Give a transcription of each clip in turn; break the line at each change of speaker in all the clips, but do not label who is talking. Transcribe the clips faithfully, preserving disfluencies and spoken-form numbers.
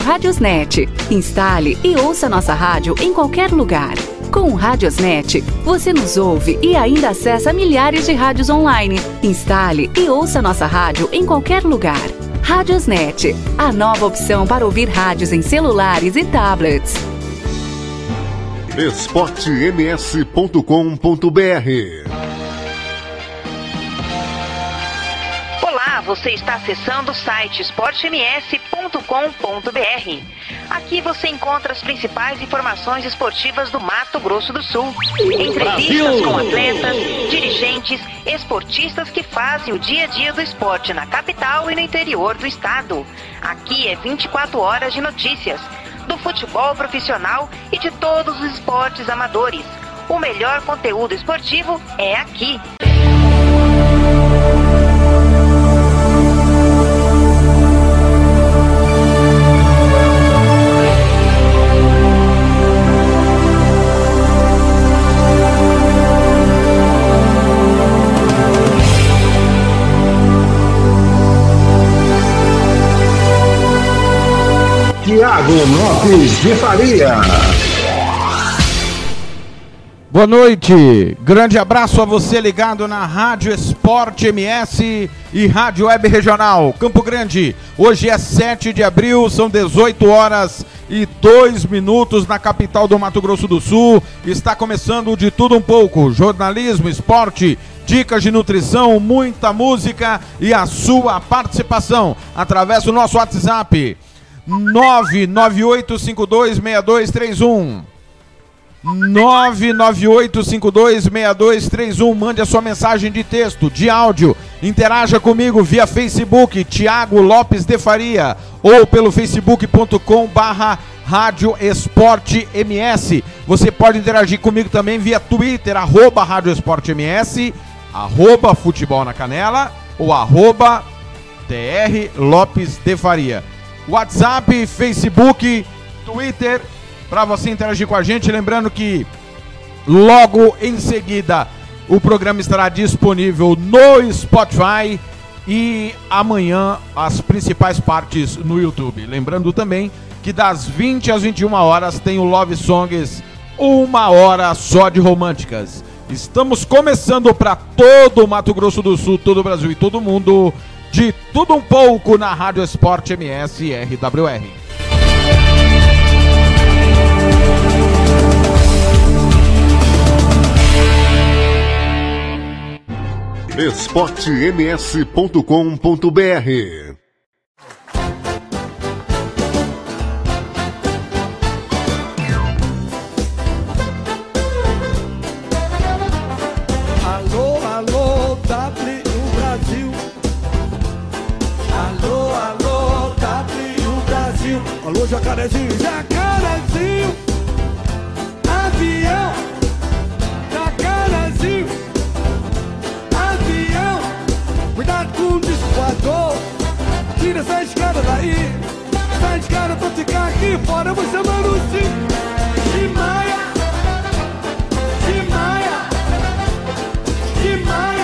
Radiosnet. Instale e ouça nossa rádio em qualquer lugar. Com o Radiosnet, você nos ouve e ainda acessa milhares de rádios online. Instale e ouça nossa rádio em qualquer lugar. Radiosnet, a nova opção para ouvir rádios em celulares e tablets.
esporte m s ponto com ponto b r.
Olá, você está acessando o site esporte m s ponto com ponto b r. Aqui você encontra as principais informações esportivas do Mato Grosso do Sul. Entrevistas Brasil! Com atletas, dirigentes, esportistas que fazem o dia a dia do esporte na capital e no interior do estado. Aqui é vinte e quatro horas de notícias do futebol profissional e de todos os esportes amadores. O melhor conteúdo esportivo é aqui.
Tiago Lopes de Faria.
Boa noite, grande abraço a você ligado na Rádio Esporte M S e Rádio Web Regional Campo Grande. Hoje é sete de abril, são dezoito horas e dois minutos na capital do Mato Grosso do Sul. Está começando de tudo um pouco, jornalismo, esporte, dicas de nutrição, muita música e a sua participação através do nosso WhatsApp nove nove oito cinco dois seis dois três um. nove nove oito cinco dois seis dois três um. Mande a sua mensagem de texto, de áudio. Interaja comigo via Facebook, Tiago Lopes de Faria, ou pelo facebook ponto com barra Rádio Esporte M S. Você pode interagir comigo também via Twitter, arroba Rádio Esporte M S, arroba Futebol na Canela, ou arroba T R Lopes de Faria. WhatsApp, Facebook, Twitter, para você interagir com a gente. Lembrando que logo em seguida o programa estará disponível no Spotify e amanhã as principais partes no YouTube. Lembrando também que das vinte às vinte e uma horas tem o Love Songs, uma hora só de românticas. Estamos começando para todo o Mato Grosso do Sul, todo o Brasil e todo o mundo, de tudo um pouco na Rádio Esporte M S e R W R.
esporte m s ponto com ponto b r.
Alô, alô, W Brasil. Alô, alô, W Brasil. Alô, Jacarezinho, Jacarezinho. Avião, Jacarezinho. Avião, cuidado com o discoador. Tira essa escada daí. Essa escada pra ficar aqui fora, você manda o sim. De Maia, de Maia, de Maia,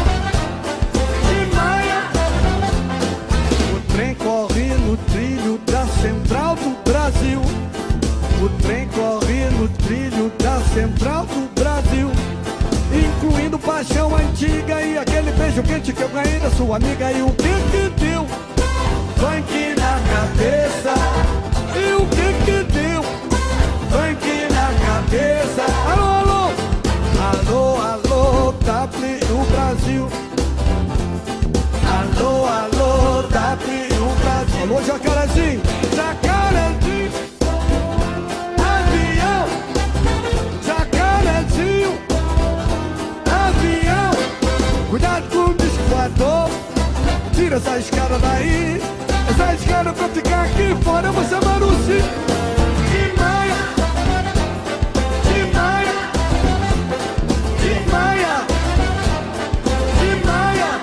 de Maia. O trem corre no trilho da Central do Brasil. O trem corre no trilho da Central do Brasil, incluindo paixão antiga e aquele beijo quente que eu ganhei da sua amiga. E o que que deu? Funk na cabeça. E o que que deu? Funk na cabeça. Alô, alô. Alô, alô, W Brasil. Alô, alô, W Brasil. Alô, Jacarezinho, Jacarezinho. Avião, Jacarezinho. Avião, cuidado com o discoador. Tira essa escada daí. Essa escada pra ficar aqui fora, você maruci. De Maia, de Maia, de Maia, de Maia.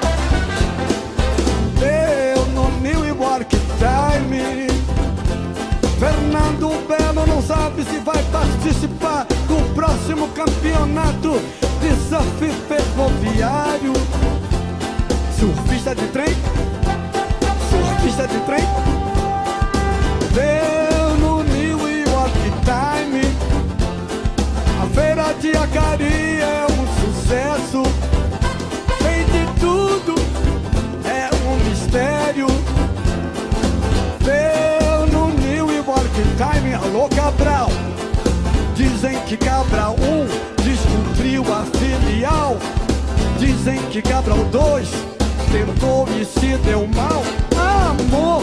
Eu no New York Time. Fernando Belo não sabe se vai participar do próximo campeonato de surf ferroviário. Surfista de trem, surfista de trem. Deu no New York Times. A feira de Acari é um sucesso. Tem de tudo, é um mistério. Deu no New York Times. Alô, Cabral. Dizem que Cabral um descobriu a filial. Dizem que Cabral dois tentou e se deu mal. Amor,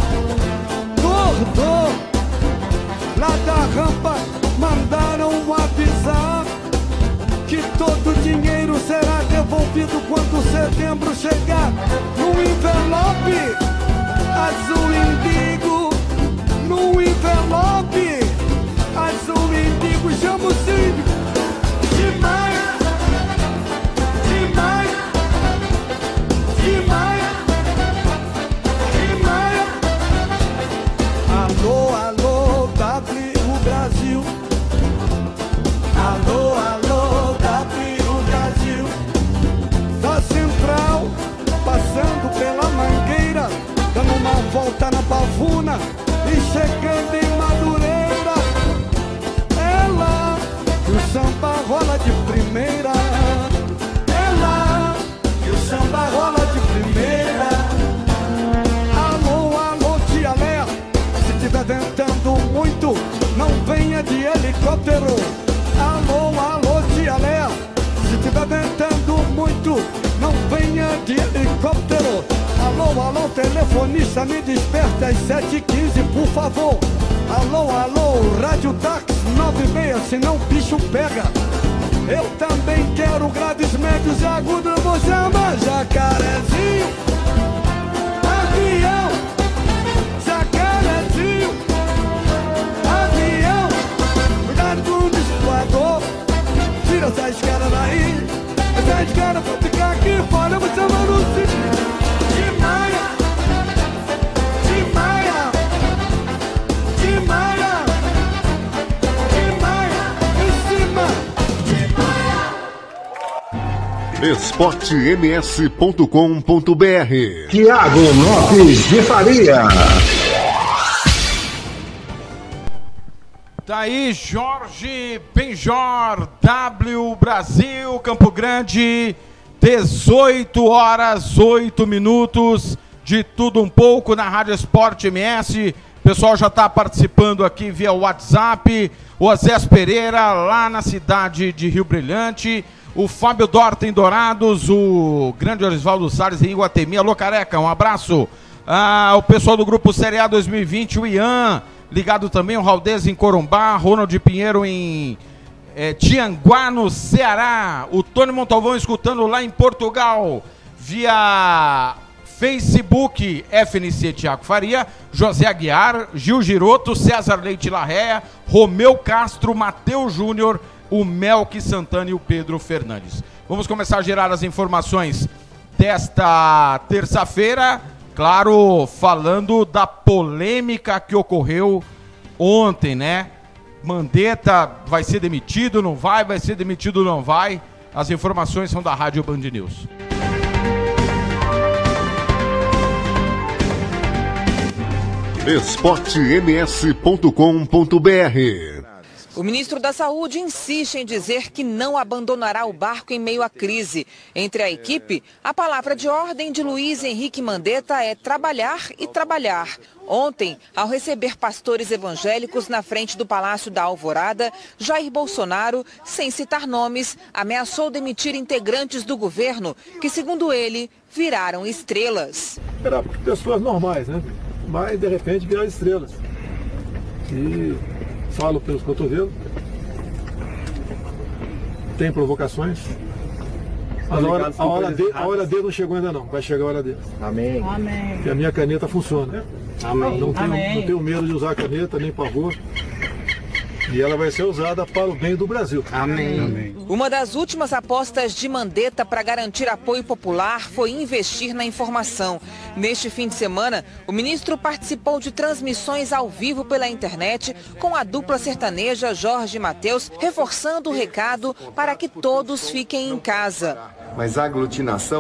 gordo, lá da rampa mandaram avisar que todo o dinheiro será devolvido quando setembro chegar. No envelope azul indigo, no envelope azul indigo, chama o síndico de Maia, de Maia, de Maia, de Maia. Alô, alô, W Brasil. Alô, alô, W Brasil. Da Central, passando pela Mangueira, dando uma volta na Pavuna e chegando em Madureira. É lá que o samba rola de primeira. É lá que o samba rola de primeira. Alô, alô, tia Léa, se tiver ventando muito, não venha de helicóptero. Alô, alô, tia Léa, se tiver ventando muito, não venha de helicóptero. Alô, alô, telefonista, me desperta às sete e quinze, por favor. Alô, alô, rádio táxi nove seis, senão o bicho pega. Eu também quero graves, médios e agudos, vou chamar Jacarezinho. Avião, Jacarezinho. Avião, cuidado com o discoador. Tira essa escada daí. Essa escada pra ficar aqui fora, você vai no céu. De Maia, de Maia, de Maia, de Maia, em cima, de Maia.
esporte m s ponto com ponto b r.
Tiago Lopes de Faria.
Tá aí Jorge Benjor, W Brasil, Campo Grande, dezoito horas, oito minutos, de tudo um pouco na Rádio Esporte M S. O pessoal já está participando aqui via WhatsApp. O Azés Pereira, lá na cidade de Rio Brilhante. O Fábio Dorta em Dourados. O grande Orisvaldo Salles em Iguatemi. Alô, Careca, um abraço. Ah, o pessoal do Grupo Série A dois mil e vinte, o Ian, ligado também. O Raldez em Corumbá. Ronald Pinheiro em é, Tianguá, no Ceará. O Tony Montalvão escutando lá em Portugal, via Facebook, F N C Tiago Faria, José Aguiar, Gil Giroto, César Leite Larrea, Romeu Castro, Matheus Júnior, o Melqui Santana e o Pedro Fernandes. Vamos começar a gerar as informações desta terça-feira, claro, falando da polêmica que ocorreu ontem, né? Mandetta vai ser demitido, não vai, vai ser demitido, não vai. As informações são da Rádio Band News.
esporte m s ponto com ponto b r.
O ministro da Saúde insiste em dizer que não abandonará o barco em meio à crise. Entre a equipe, a palavra de ordem de Luiz Henrique Mandetta é trabalhar e trabalhar. Ontem, ao receber pastores evangélicos na frente do Palácio da Alvorada, Jair Bolsonaro, sem citar nomes, ameaçou demitir integrantes do governo que, segundo ele, viraram estrelas.
Era pessoas normais, né? Mas, de repente, viraram estrelas. E falo pelos cotovelos. Tem provocações. Mas a hora, a, hora de, a hora dele não chegou ainda não. Vai chegar a hora dele.
Amém. Amém.
Porque a minha caneta funciona.
Amém.
Não tenho,
Amém.
não tenho medo de usar a caneta, nem pavor. E ela vai ser usada para o bem do Brasil.
Amém. Amém.
Uma das últimas apostas de Mandetta para garantir apoio popular foi investir na informação. Neste fim de semana, o ministro participou de transmissões ao vivo pela internet com a dupla sertaneja Jorge e Mateus, reforçando o recado para que todos fiquem em casa.
Mas a aglutinação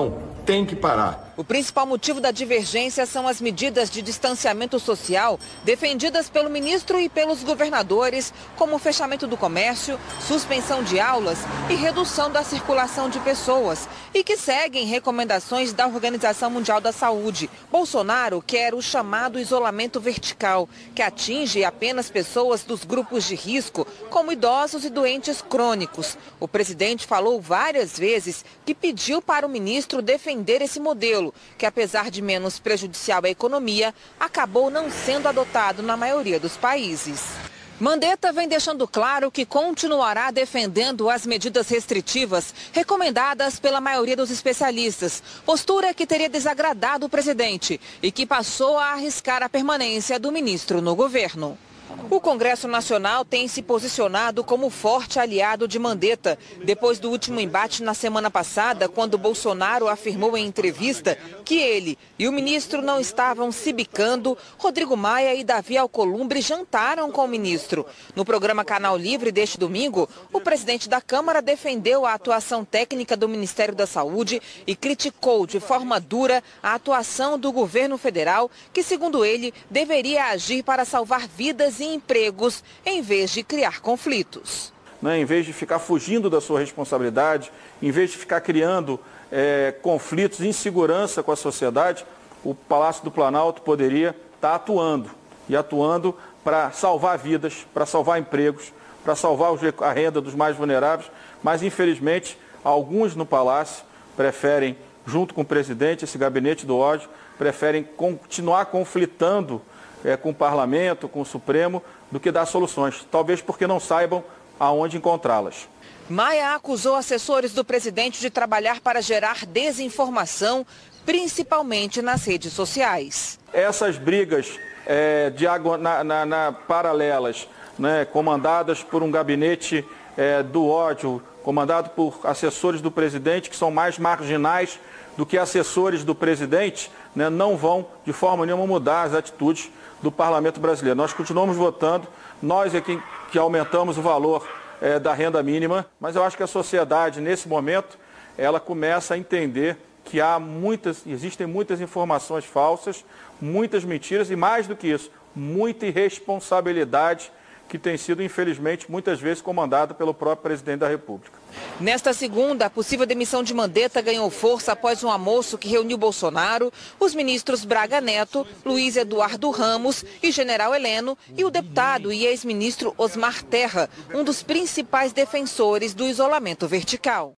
tem que parar.
O principal motivo da divergência são as medidas de distanciamento social defendidas pelo ministro e pelos governadores, como o fechamento do comércio, suspensão de aulas e redução da circulação de pessoas, e que seguem recomendações da Organização Mundial da Saúde. Bolsonaro quer o chamado isolamento vertical, que atinge apenas pessoas dos grupos de risco, como idosos e doentes crônicos. O presidente falou várias vezes que pediu para o ministro defender esse modelo, que apesar de menos prejudicial à economia, acabou não sendo adotado na maioria dos países. Mandetta vem deixando claro que continuará defendendo as medidas restritivas recomendadas pela maioria dos especialistas, postura que teria desagradado o presidente e que passou a arriscar a permanência do ministro no governo. O Congresso Nacional tem se posicionado como forte aliado de Mandetta, depois do último embate na semana passada, quando Bolsonaro afirmou em entrevista que ele e o ministro não estavam se bicando. Rodrigo Maia e Davi Alcolumbre jantaram com o ministro. No programa Canal Livre deste domingo, o presidente da Câmara defendeu a atuação técnica do Ministério da Saúde e criticou de forma dura a atuação do governo federal, que, segundo ele, deveria agir para salvar vidas e empregos, em vez de criar conflitos.
Né, em vez de ficar fugindo da sua responsabilidade, em vez de ficar criando é, conflitos, insegurança com a sociedade, o Palácio do Planalto poderia estar atuando, e atuando para salvar vidas, para salvar empregos, para salvar a renda dos mais vulneráveis, mas infelizmente alguns no Palácio preferem, junto com o presidente, esse gabinete do ódio, preferem continuar conflitando É, com o Parlamento, com o Supremo, do que dar soluções, talvez porque não saibam aonde encontrá-las.
Maia acusou assessores do presidente de trabalhar para gerar desinformação, principalmente nas redes sociais.
Essas brigas é, de água na, na, na paralelas, né, comandadas por um gabinete é, do ódio, comandado por assessores do presidente que são mais marginais do que assessores do presidente, né, não vão de forma nenhuma mudar as atitudes do Parlamento brasileiro. Nós continuamos votando, nós é que, que aumentamos o valor é, da renda mínima, mas eu acho que a sociedade, nesse momento, ela começa a entender que há muitas, existem muitas informações falsas, muitas mentiras e, mais do que isso, muita irresponsabilidade que tem sido, infelizmente, muitas vezes comandada pelo próprio presidente da República.
Nesta segunda, a possível demissão de Mandetta ganhou força após um almoço que reuniu Bolsonaro, os ministros Braga Neto, Luiz Eduardo Ramos e General Heleno e o deputado e ex-ministro Osmar Terra, um dos principais defensores do isolamento vertical.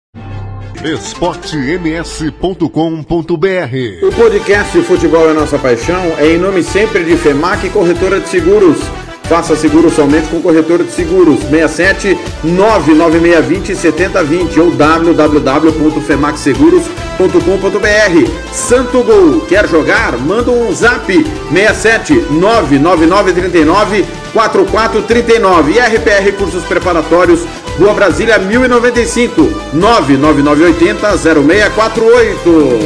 esporte m s ponto com ponto b r.
O podcast Futebol é Nossa Paixão é em nome sempre de FEMAC Corretora de Seguros. Faça seguro somente com corretora de seguros seis sete nove nove seis dois zero sete zero dois zero ou w w w ponto femac seguros ponto com ponto b r. Santo Gol, quer jogar? Manda um zap seis sete nove nove nove três nove quatro quatro três nove. E R P R Cursos Preparatórios, Rua Brasília mil e noventa e cinco, nove nove nove oito zero zero seis quatro oito.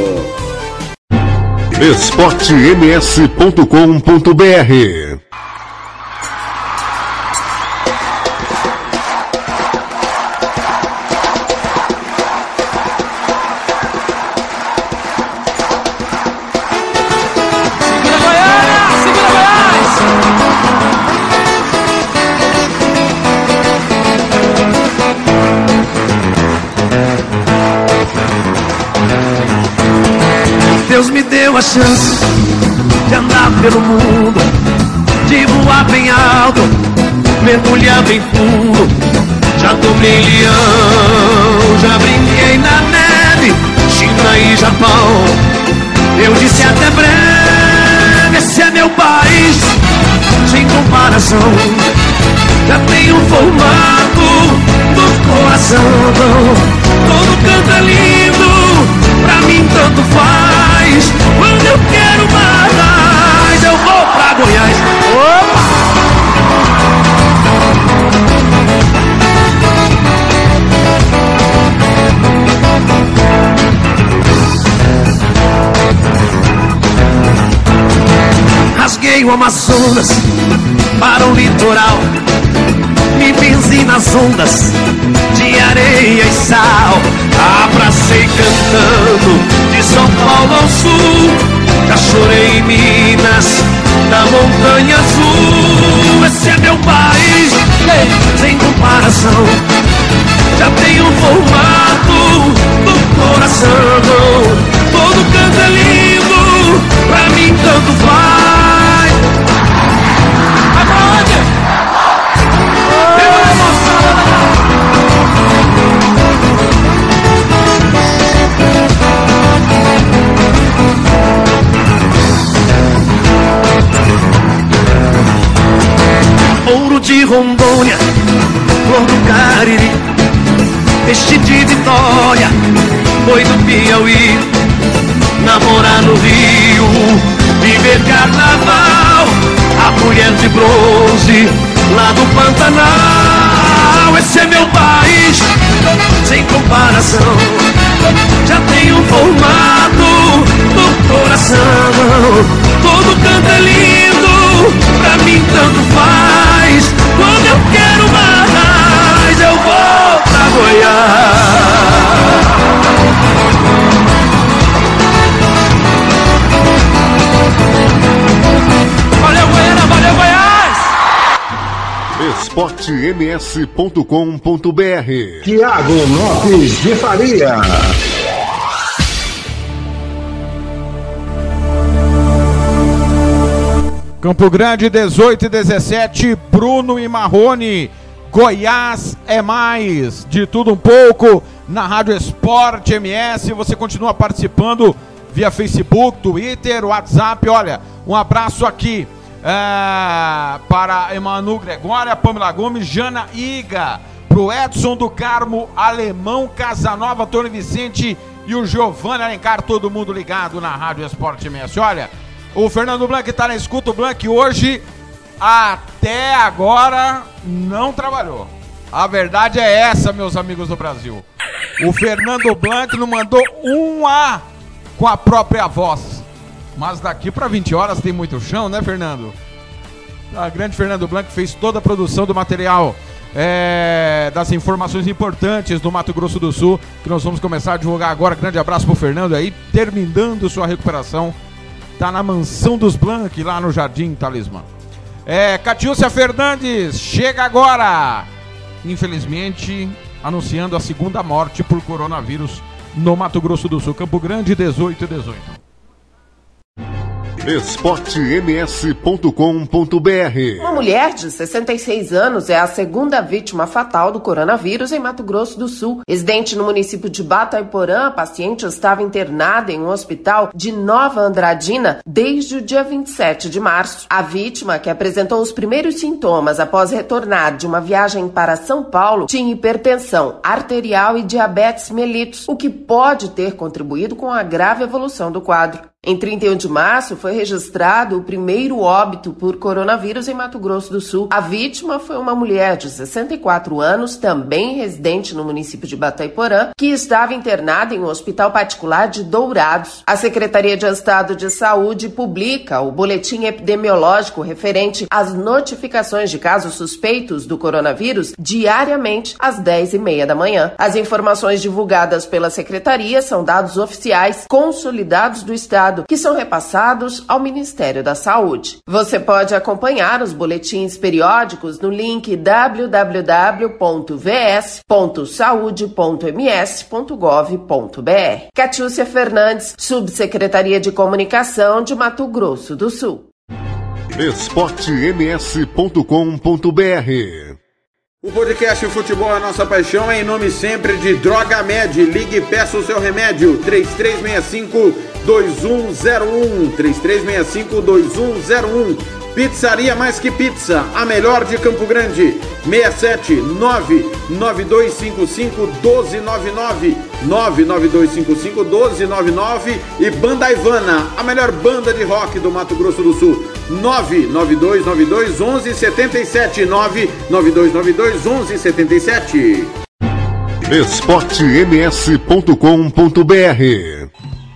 esporte m s ponto com ponto b r.
Deus me deu a chance de andar pelo mundo, de voar bem alto, mergulhar bem fundo. Já tomei leão, já brinquei na neve, China e Japão. Eu disse até breve, esse é meu país, sem comparação. Já tenho o formato do coração. Todo canto é lindo, pra mim tanto faz. Quando eu quero mais, eu vou pra Goiás. Opa! Rasguei o Amazonas para o litoral, me benzi nas ondas de areia e sal. Abracei cantando de São Paulo ao sul, já chorei em Minas, da Montanha Azul. Esse é meu país, sem comparação, já tem um formato do coração. Todo canto é lindo, pra mim tanto faz. Agora, eu vou emoção. Ouro de Rondônia, flor do Cariri, peixe de Vitória, boi do Piauí, namorar no Rio, viver carnaval, a mulher de bronze, lá do Pantanal. Esse é meu país, sem comparação, já tem um formato do coração. Todo canto é lindo, pra mim tanto faz. Quando eu quero mais, eu vou pra Goiás. Valeu, Goiânia, valeu, Goiás!
esporte m s ponto com ponto b r.
Tiago Lopes de Faria.
Campo Grande, dezoito e dezessete, Bruno e Marrone. Goiás é mais. De tudo um pouco na Rádio Esporte M S. Você continua participando via Facebook, Twitter, WhatsApp. Olha, um abraço aqui é, para Emanu Gregória, Pamela Gomes, Jana Iga, pro Edson do Carmo, Alemão, Casanova, Tony Vicente e o Giovanni Alencar. Todo mundo ligado na Rádio Esporte M S. Olha, o Fernando Blanc está na escuta. O Blanc hoje, até agora, não trabalhou. A verdade é essa, meus amigos do Brasil. O Fernando Blanc não mandou um A com a própria voz. Mas daqui para vinte horas tem muito chão, né, Fernando? A grande Fernando Blanc fez toda a produção do material, é, das informações importantes do Mato Grosso do Sul, que nós vamos começar a divulgar agora. Grande abraço pro Fernando aí, terminando sua recuperação. Tá na mansão dos Blanc, lá no Jardim Talismã. É, Catiúcia Fernandes, chega agora. Infelizmente, anunciando a segunda morte por coronavírus no Mato Grosso do Sul. Campo Grande, dezoito e dezoito.
esporte m s ponto com ponto b r.
Uma mulher de sessenta e seis anos é a segunda vítima fatal do coronavírus em Mato Grosso do Sul. Residente no município de Batayporã, a paciente estava internada em um hospital de Nova Andradina desde o dia vinte e sete de março. A vítima, que apresentou os primeiros sintomas após retornar de uma viagem para São Paulo, tinha hipertensão arterial e diabetes mellitus, o que pode ter contribuído com a grave evolução do quadro. Em trinta e um de março, foi registrado o primeiro óbito por coronavírus em Mato Grosso do Sul. A vítima foi uma mulher de sessenta e quatro anos, também residente no município de Batayporã, que estava internada em um hospital particular de Dourados. A Secretaria de Estado de Saúde publica o boletim epidemiológico referente às notificações de casos suspeitos do coronavírus diariamente às dez e meia da manhã. As informações divulgadas pela Secretaria são dados oficiais consolidados do Estado, que são repassados ao Ministério da Saúde. Você pode acompanhar os boletins periódicos no link w w w ponto v s ponto saude ponto m s ponto gov ponto b r. Catiúcia Fernandes, Subsecretaria de Comunicação de Mato Grosso do Sul.
esporte m s ponto com ponto b r.
O podcast Futebol é Nossa Paixão é em nome sempre de Droga Med. Ligue e peça o seu remédio. três três seis cinco, dois um zero um. três três seis cinco, dois um zero um. Pizzaria Mais Que Pizza, a melhor de Campo Grande. seis sete nove nove dois cinco cinco um dois nove nove. nove nove dois cinco cinco um dois nove nove. E Banda Ivana, a melhor banda de rock do Mato Grosso do Sul. nove nove dois nove dois um um sete sete. nove nove dois nove dois um um sete sete.
esporte m s ponto com ponto b r.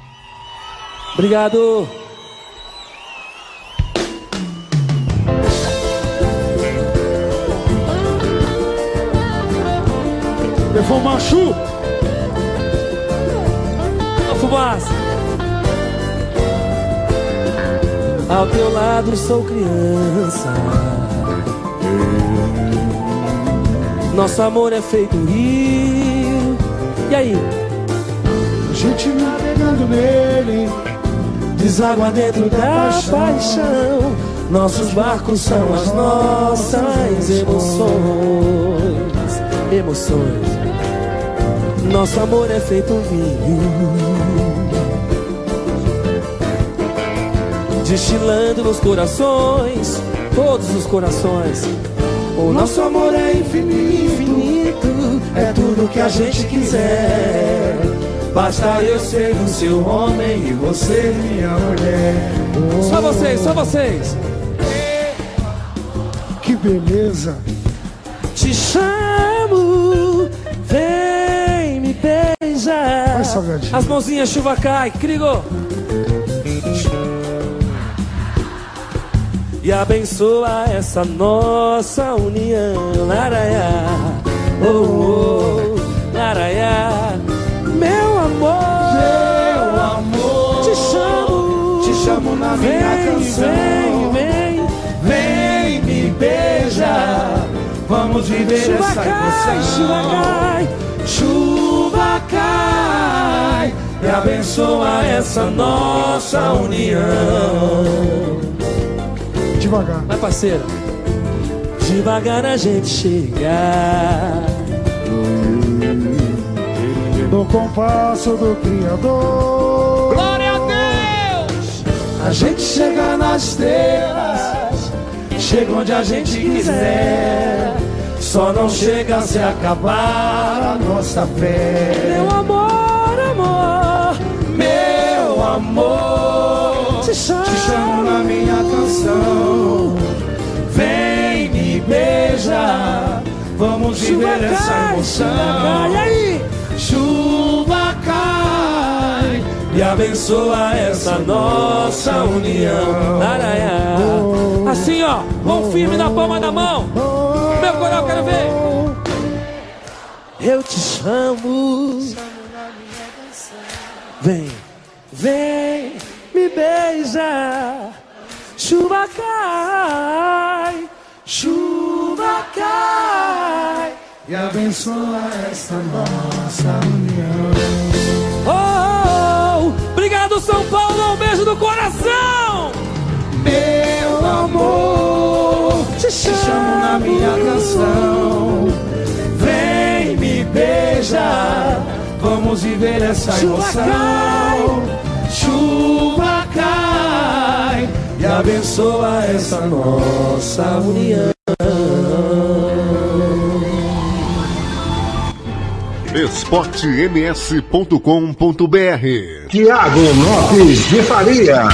Obrigado. Eu vou machu. A fumaça.
ao teu lado sou criança. Nosso amor é feito um rio. E aí?
A gente navegando nele,
deságua dentro da paixão. Nossos barcos são as nossas emoções. Emoções. Nosso amor é feito um vinho, destilando nos corações, todos os corações. O nosso amor é infinito, infinito, é tudo que a gente quiser. Basta eu ser o seu homem e você minha mulher. Só vocês, só vocês.
Que beleza.
Te chamo, vem me beijar.
Vai, salgadinho.
As mãozinhas, chuva cai, Crigo. E abençoa essa nossa união. Laraiá, oh, oh, laraiá. Meu amor,
meu amor,
te chamo,
te chamo na
vem,
minha canção.
Vem, vem,
vem me beija. Vamos viver
chuva
essa
cai,
emoção.
chuva cai,
chuva cai
e abençoa essa nossa união.
Devagar.
Vai, parceiro. Devagar a gente chegar
no compasso do Criador.
Glória a Deus!
A gente chega nas estrelas, chega onde a gente quiser. Só não chega se acabar a nossa fé.
Meu amor, amor,
meu amor,
te chamo,
te chamo na minha canção. Vem me beija, vamos
chuva
viver
cai,
essa emoção.
Chuva cai, aí.
Chuva cai
e abençoa essa nossa união. Laraiá. Assim, ó, mão firme na palma da mão. Meu coral, quero ver. Eu te chamo, vem, vem, me beija. Chuva cai, chuva cai
e abençoa essa nossa união.
Oh, oh, obrigado, São Paulo, um beijo do coração.
Meu amor,
te
chamo,
te
chamo na minha canção. Vem me beija, vamos viver essa
chuva
emoção.
Cai.
Chuva cai e abençoa essa nossa união.
esporte m s ponto com ponto b r.
Tiago Lopes de Faria.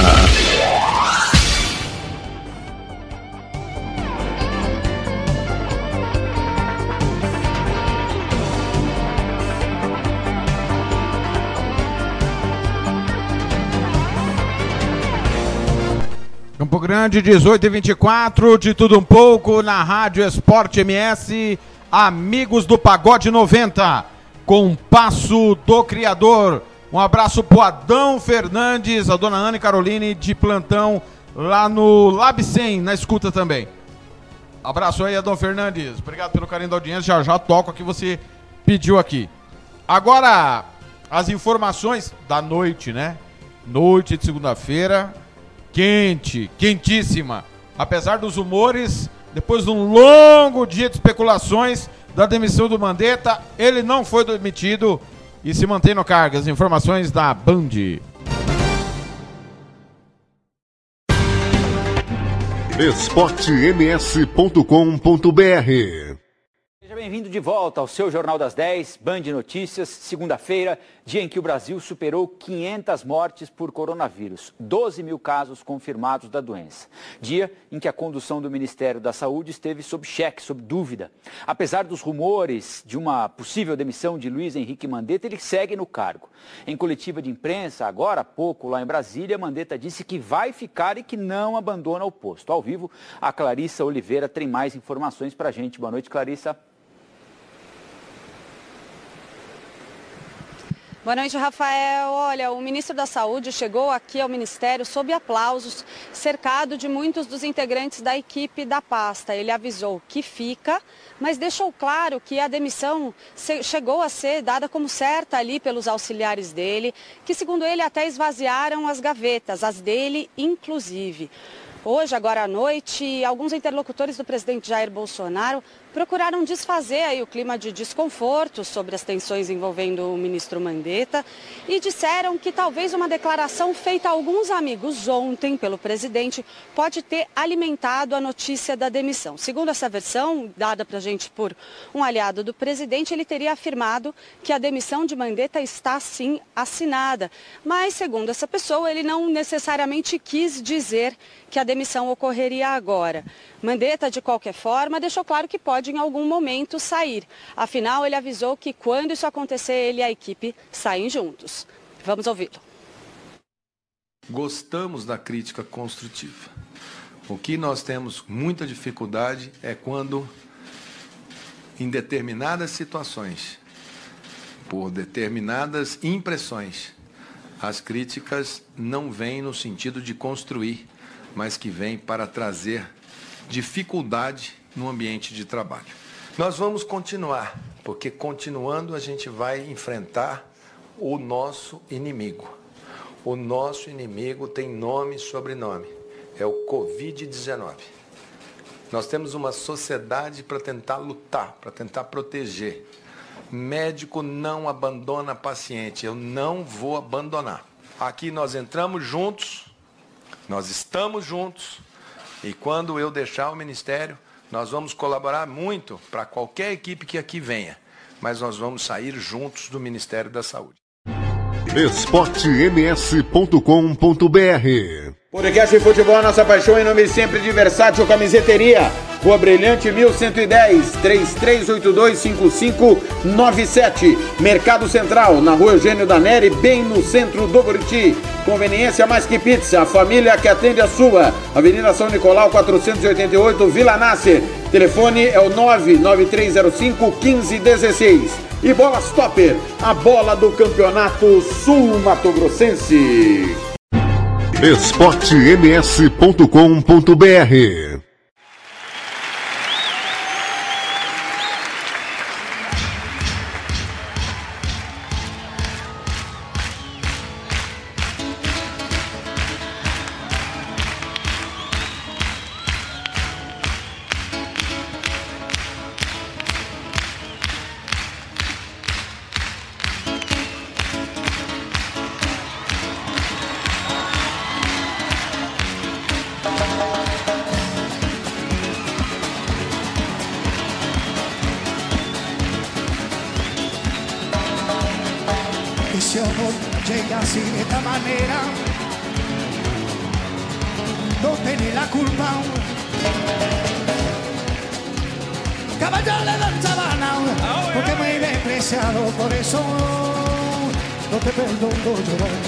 Campo Grande, dezoito e vinte e quatro, de tudo um pouco na Rádio Esporte M S, Amigos do Pagode noventa. Compasso do Criador. Um abraço pro Adão Fernandes, a dona Ana e Caroline de plantão lá no Lab cem, na escuta também. Abraço aí, Adão Fernandes. Obrigado pelo carinho da audiência. Já já toco o que você pediu aqui. Agora, as informações da noite, né? Noite de segunda-feira, quente, quentíssima. Apesar dos humores, depois de um longo dia de especulações da demissão do Mandetta, ele não foi demitido e se mantém no cargo. As informações da Band.
esporte m s ponto com ponto b r.
Seja bem-vindo de volta ao seu Jornal das dez, Band Notícias, segunda-feira, dia em que o Brasil superou quinhentas mortes por coronavírus, doze mil casos confirmados da doença. Dia em que a condução do Ministério da Saúde esteve sob cheque, sob dúvida. Apesar dos rumores de uma possível demissão de Luiz Henrique Mandetta, ele segue no cargo. Em coletiva de imprensa, agora há pouco, lá em Brasília, Mandetta disse que vai ficar e que não abandona o posto. Ao vivo, a Clarissa Oliveira tem mais informações para a gente. Boa noite, Clarissa.
Boa noite, Rafael. Olha, o ministro da Saúde chegou aqui ao Ministério sob aplausos, cercado de muitos dos integrantes da equipe da pasta. Ele avisou que fica, mas deixou claro que a demissão chegou a ser dada como certa ali pelos auxiliares dele, que, segundo ele, até esvaziaram as gavetas, as dele inclusive. Hoje, agora à noite, alguns interlocutores do presidente Jair Bolsonaro procuraram desfazer aí o clima de desconforto sobre as tensões envolvendo o ministro Mandetta e disseram que talvez uma declaração feita a alguns amigos ontem pelo presidente pode ter alimentado a notícia da demissão. Segundo essa versão, dada para a gente por um aliado do presidente, ele teria afirmado que a demissão de Mandetta está sim assinada. Mas, segundo essa pessoa, ele não necessariamente quis dizer que a demissão ocorreria agora. Mandetta, de qualquer forma, deixou claro que pode em algum momento sair. Afinal, ele avisou que quando isso acontecer, ele e a equipe saem juntos. Vamos ouvi-lo.
Gostamos da crítica construtiva. O que nós temos muita dificuldade é quando, em determinadas situações, por determinadas impressões, as críticas não vêm no sentido de construir, mas que vêm para trazer dificuldade no ambiente de trabalho. Nós vamos continuar, porque continuando a gente vai enfrentar o nosso inimigo. O nosso inimigo tem nome e sobrenome, é o covid dezenove. Nós temos uma sociedade para tentar lutar, para tentar proteger. Médico não abandona paciente, eu não vou abandonar. Aqui nós entramos juntos, nós estamos juntos, e quando eu deixar o Ministério, nós vamos colaborar muito para qualquer equipe que aqui venha, mas nós vamos sair juntos do Ministério da Saúde.
esporte m s ponto com ponto b r
Podcast de futebol, a nossa paixão, em nome sempre de Versátil Camiseteria. Rua Brilhante, mil cento e dez, três três oito dois, cinco cinco nove sete. Mercado Central, na Rua Eugênio da Neri, bem no centro do Buriti. Conveniência mais que pizza, a família que atende a sua. Avenida São Nicolau, quatrocentos e oitenta e oito, Vila Nasser. Telefone é o nove nove três zero cinco, um cinco um seis. E Bola Stopper, a bola do Campeonato Sul-Mato Grossense.
esporte m s ponto com ponto b r
Ese amor llega así de esta manera, no tiene la culpa. Caballo le dan sabana, porque me he despreciado, por eso no te perdono llorar.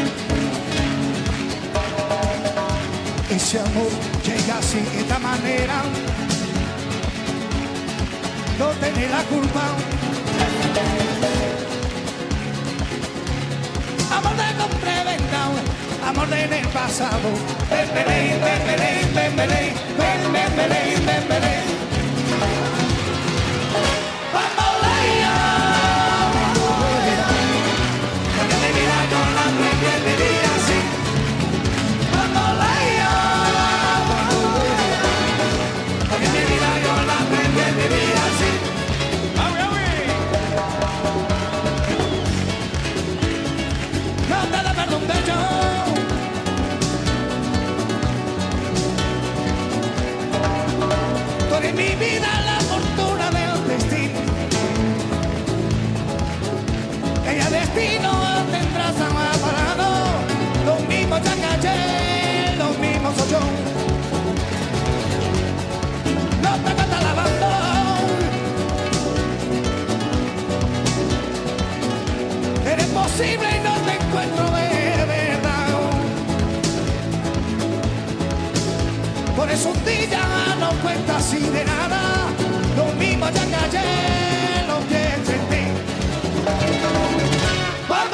Ese amor llega así de esta manera, no tiene la culpa. Amor de compreventa, amor de el pasado. Bembelé, bembelé, bembelé, bembelé, bembelé. Bambolea, porque mi vida yo la aprendí a vivir así. Bambolea, porque mi vida yo la aprendí a vivir así. No te da perdón de yo. Tú eres mi vida, la fortuna del destino. Ella destino tendrás amarrado. Lo mismo ya caché, lo mismo soy yo. No te canta lavando. Eres posible y no te encuentro de verdad. Por eso un día no cuenta así de nada. Lo mismo ya callé, lo pienso en ti. Vamos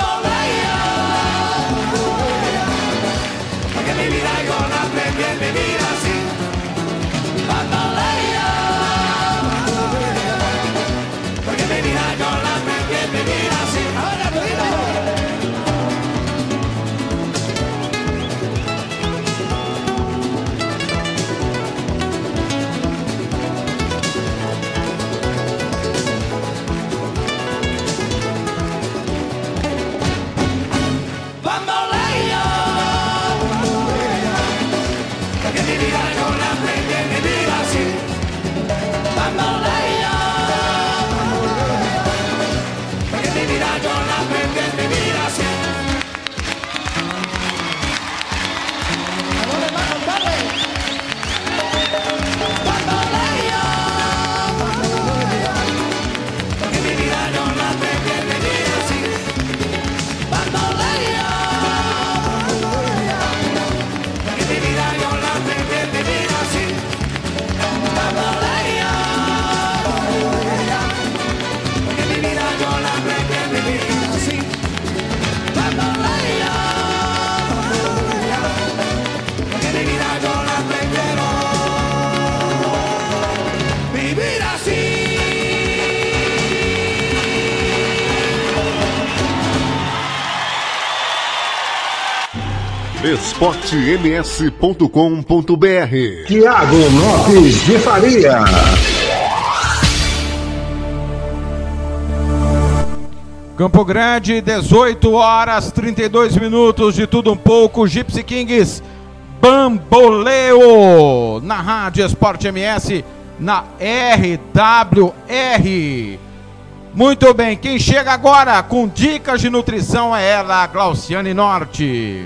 esporte m s ponto com ponto b r.
Tiago Lopes de Faria.
Campo Grande, dezoito horas, trinta e dois minutos, de tudo um pouco. Gypsy Kings, Bamboleo, na Rádio Esporte M S, na R W R. Muito bem, quem chega agora com dicas de nutrição é ela, Glauciane Norte.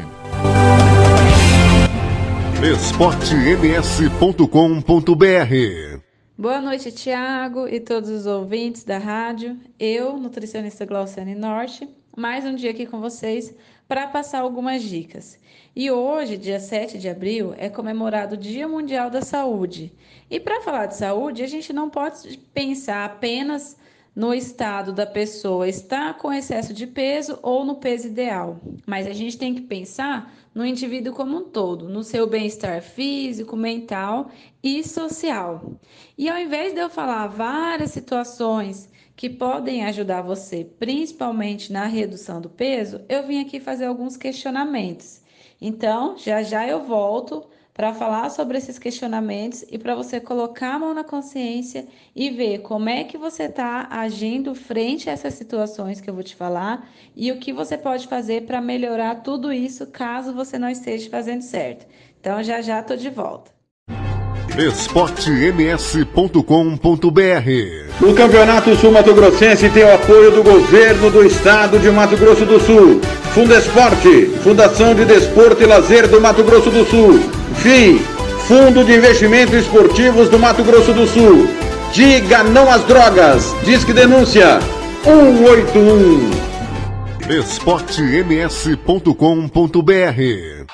esporte m s ponto com ponto b r.
Boa noite, Tiago e todos os ouvintes da rádio. Eu, nutricionista Glauciane Norte, mais um dia aqui com vocês para passar algumas dicas. E hoje, dia sete de abril, é comemorado o Dia Mundial da Saúde. E para falar de saúde, a gente não pode pensar apenas no estado da pessoa estar com excesso de peso ou no peso ideal, mas a gente tem que pensar no indivíduo como um todo, no seu bem-estar físico, mental e social. E ao invés de eu falar várias situações que podem ajudar você, principalmente na redução do peso, eu vim aqui fazer alguns questionamentos. Então, já já eu volto para falar sobre esses questionamentos e para você colocar a mão na consciência e ver como é que você está agindo frente a essas situações que eu vou te falar e o que você pode fazer para melhorar tudo isso caso você não esteja fazendo certo. Então, já já estou de volta.
esporte m s ponto com ponto b r.
O Campeonato Sul Mato Grossense tem o apoio do Governo do Estado de Mato Grosso do Sul, Fundesporte, Fundação de Desporto e Lazer do Mato Grosso do Sul, F I I, Fundo de Investimentos Esportivos do Mato Grosso do Sul. Diga não às drogas. Disque denúncia um oito um.
esporte m s ponto com ponto b r.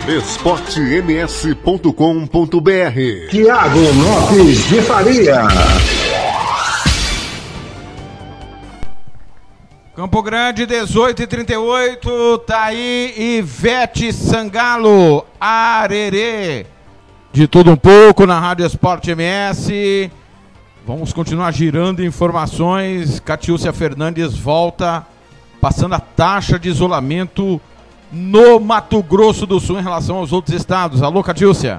esporte m s ponto com ponto b r.
Tiago Lopes de Faria.
Campo Grande, dezoito e trinta e oito, tá aí Ivete Sangalo, Arerê. De tudo um pouco na Rádio Esporte M S. Vamos continuar girando informações. Catiúcia Fernandes volta passando a taxa de isolamento no Mato Grosso do Sul em relação aos outros estados. Alô, Catiúcia.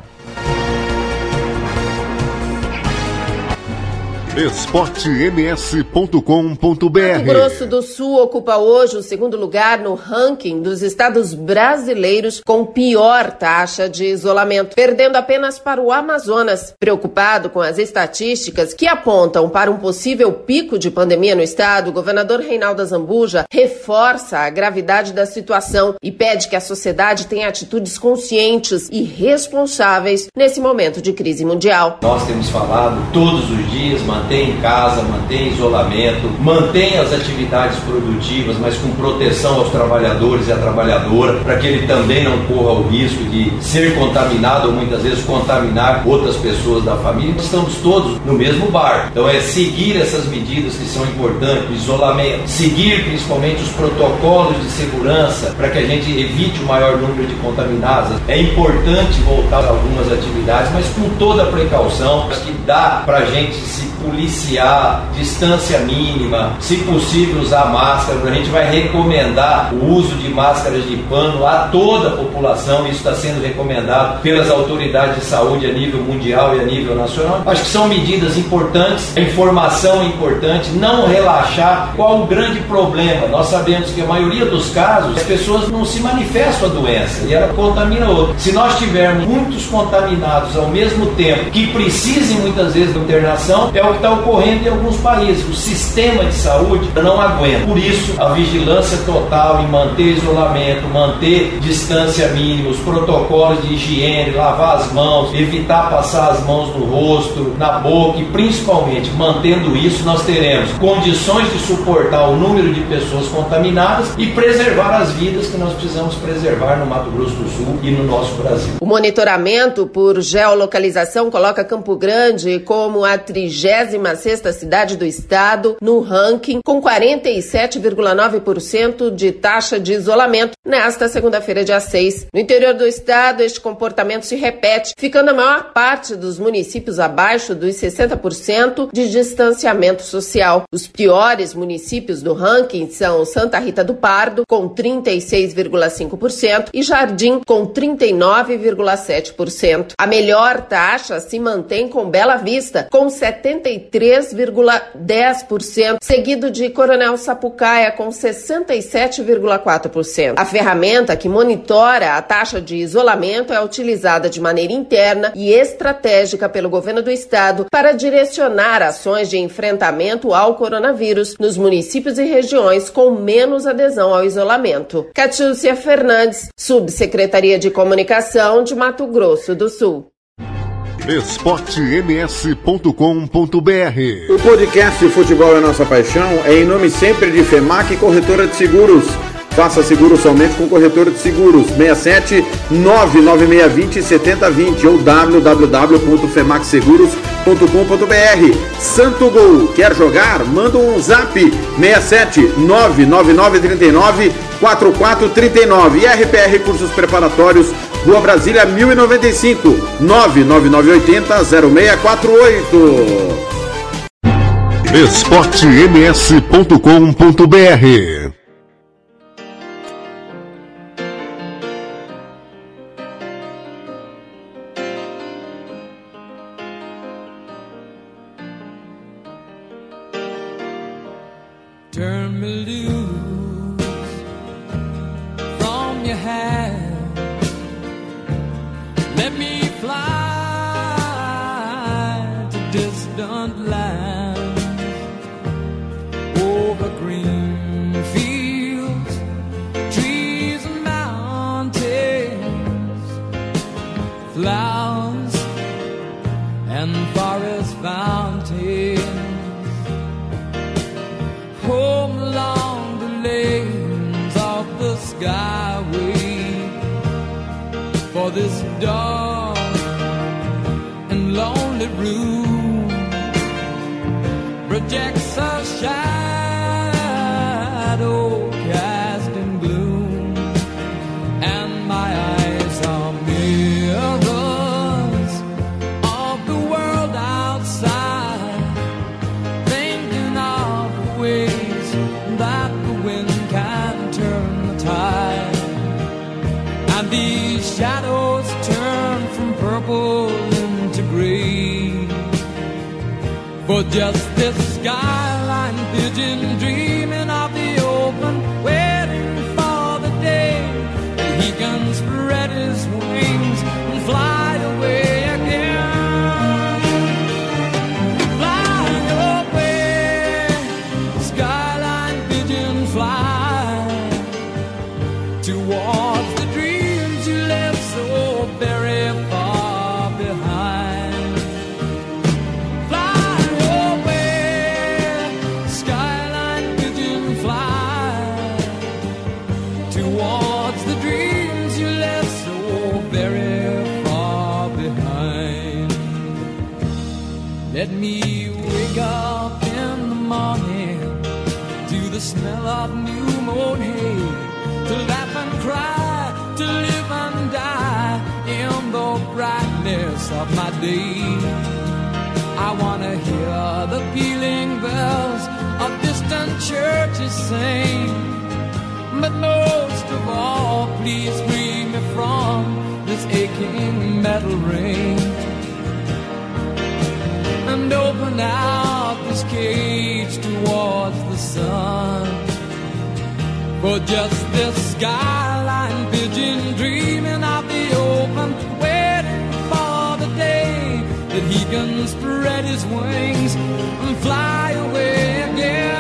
esporte m s ponto com ponto b r.
Mato Grosso do Sul ocupa hoje o segundo lugar no ranking dos estados brasileiros com pior taxa de isolamento, perdendo apenas para o Amazonas. Preocupado com as estatísticas que apontam para um possível pico de pandemia no estado, o governador Reinaldo Azambuja reforça a gravidade da situação e pede que a sociedade tenha atitudes conscientes e responsáveis nesse momento de crise mundial.
Nós temos falado todos os dias, mantém em casa, mantém isolamento, mantém as atividades produtivas, mas com proteção aos trabalhadores e à trabalhadora, para que ele também não corra o risco de ser contaminado ou muitas vezes contaminar outras pessoas da família. Estamos todos no mesmo barco. Então é seguir essas medidas que são importantes, o isolamento, seguir principalmente os protocolos de segurança para que a gente evite o maior número de contaminados. É importante voltar a algumas atividades, mas com toda a precaução, que dá para a gente se policiar, distância mínima, se possível usar máscara. A gente vai recomendar o uso de máscaras de pano a toda a população. Isso está sendo recomendado pelas autoridades de saúde a nível mundial e a nível nacional. Acho que são medidas importantes, a informação é importante, não relaxar. Qual o grande problema? Nós sabemos que a maioria dos casos as pessoas não se manifestam a doença e ela contamina outro. Se nós tivermos muitos contaminados ao mesmo tempo que precisem muitas vezes de internação, é o que está ocorrendo em alguns países. O sistema de saúde não aguenta. Por isso, a vigilância total em manter isolamento, manter distância mínima, os protocolos de higiene, lavar as mãos, evitar passar as mãos no rosto, na boca, e principalmente mantendo isso, nós teremos condições de suportar o número de pessoas contaminadas e preservar as vidas que nós precisamos preservar no Mato Grosso do Sul e no nosso Brasil.
O monitoramento por geolocalização coloca Campo Grande como a trigésima sexta cidade do estado no ranking, com quarenta e sete vírgula nove por cento de taxa de isolamento nesta segunda-feira, dia seis. No interior do estado, este comportamento se repete, ficando a maior parte dos municípios abaixo dos sessenta por cento de distanciamento social. Os piores municípios do ranking são Santa Rita do Pardo, com trinta e seis vírgula cinco por cento, e Jardim, com trinta e nove vírgula sete por cento. A melhor taxa se mantém com Bela Vista, com setenta e três vírgula dez por cento, seguido de Coronel Sapucaia, com sessenta e sete vírgula quatro por cento. A ferramenta que monitora a taxa de isolamento é utilizada de maneira interna e estratégica pelo governo do estado para direcionar ações de enfrentamento ao coronavírus nos municípios e regiões com menos adesão ao isolamento. Catiúcia Fernandes, Subsecretaria de Comunicação de Mato Grosso do Sul.
esporte m s ponto com ponto b r.
O podcast Futebol é Nossa Paixão é em nome sempre de FEMAC Corretora de Seguros. Faça seguro somente com corretora de seguros. seis sete nove nove seis dois zero sete zero dois zero ou w w w ponto femac seguros ponto com ponto b r. Santo Gol, quer jogar? Manda um zap seis sete nove nove nove três nove quatro quatro três nove. E R P R Cursos Preparatórios, Rua Brasília mil e noventa e cinco, nove nove nove oito zero zero seis quatro oito.
esporte m s ponto com ponto b r.
Turn me loose from your hand. Let me fly to distant lands, over green fields, trees and mountains, flowers and forest fountains. Home along the lanes of the skyway, for this dark and lonely room projects a shadow cast in gloom, and my eyes are mirrors of the world outside, thinking of the ways that the wind can turn the tide, and these shadows turn from purple into gray, for just this skyline pigeon dreaming of the open, waiting for the day that he can spread his wings and fly away again. Fly away, skyline pigeon, fly towards the dreams you left so very far behind. Fly away, skyline pigeon, fly towards the dreams you left so very far behind. Let me wake up in the morning to the smell of new mown hay, to laugh and cry, to live and die in the brightness of my day. I wanna hear the pealing bells of distant churches sing, but most of all, please free me from this aching metal ring, and open out this cage towards the sun, for just this skyline pigeon dreaming of the open, waiting for the day that he can spread his wings and fly away again.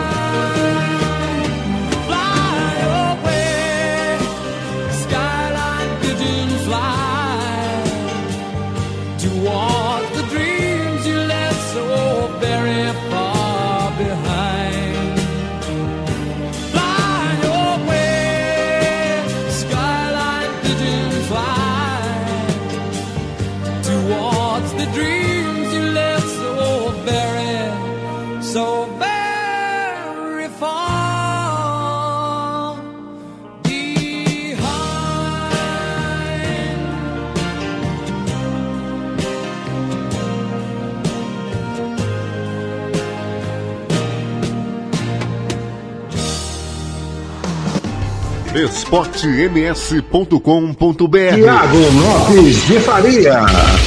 Fly away, skyline pigeon, fly towards the dreams you left so very far behind. Fly away, skyline pigeon, fly towards the dreams you left so very, so very far behind.
esporte m s ponto com ponto b r.
Tiago Lopes de Faria.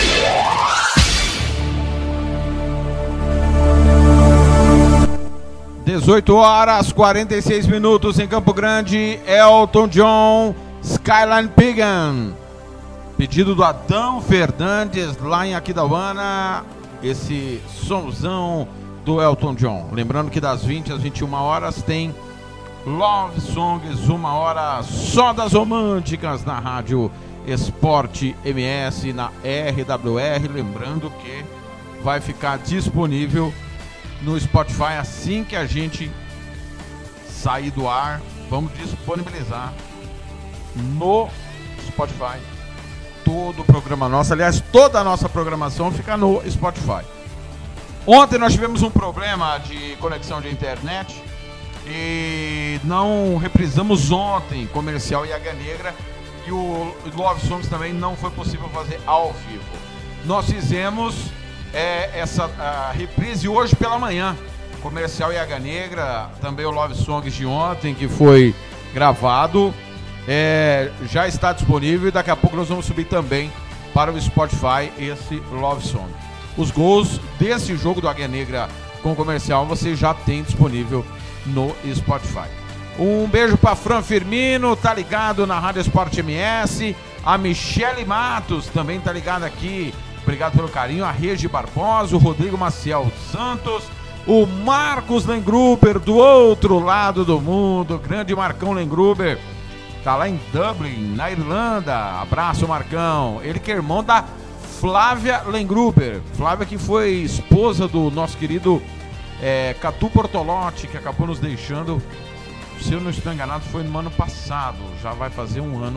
dezoito horas, quarenta e seis minutos em Campo Grande. Elton John, Skyline Pigeon. Pedido do Adão Fernandes lá em Aquidauana. Esse somzão do Elton John. Lembrando que das vinte às vinte e uma horas tem Love Songs, uma hora só das românticas na Rádio Esporte M S, na R W R. Lembrando que vai ficar disponível no Spotify assim que a gente sair do ar. Vamos disponibilizar no Spotify todo o programa nosso. Aliás, toda a nossa programação fica no Spotify. Ontem nós tivemos um problema de conexão de internet e não reprisamos ontem Comercial e Águia Negra, e o Love Songs também não foi possível fazer ao vivo. Nós fizemos é, essa a reprise hoje pela manhã, Comercial e Águia Negra, também o Love Songs de ontem, que foi gravado, é, já está disponível, e daqui a pouco nós vamos subir também para o Spotify esse Love Song. Os gols desse jogo do Águia Negra com o Comercial você já tem disponível no Spotify. Um beijo para Fran Firmino, tá ligado na Rádio Esporte M S. A Michele Matos também tá ligada aqui, obrigado pelo carinho. A Regi Barbosa, o Rodrigo Maciel Santos, o Marcos Lengruber do outro lado do mundo, grande Marcão Lengruber, tá lá em Dublin, na Irlanda. Abraço, Marcão. Ele que é irmão da Flávia Lengruber, Flávia que foi esposa do nosso querido É, Catu Portolotti, que acabou nos deixando, se eu não estou enganado, foi no ano passado. Já vai fazer um ano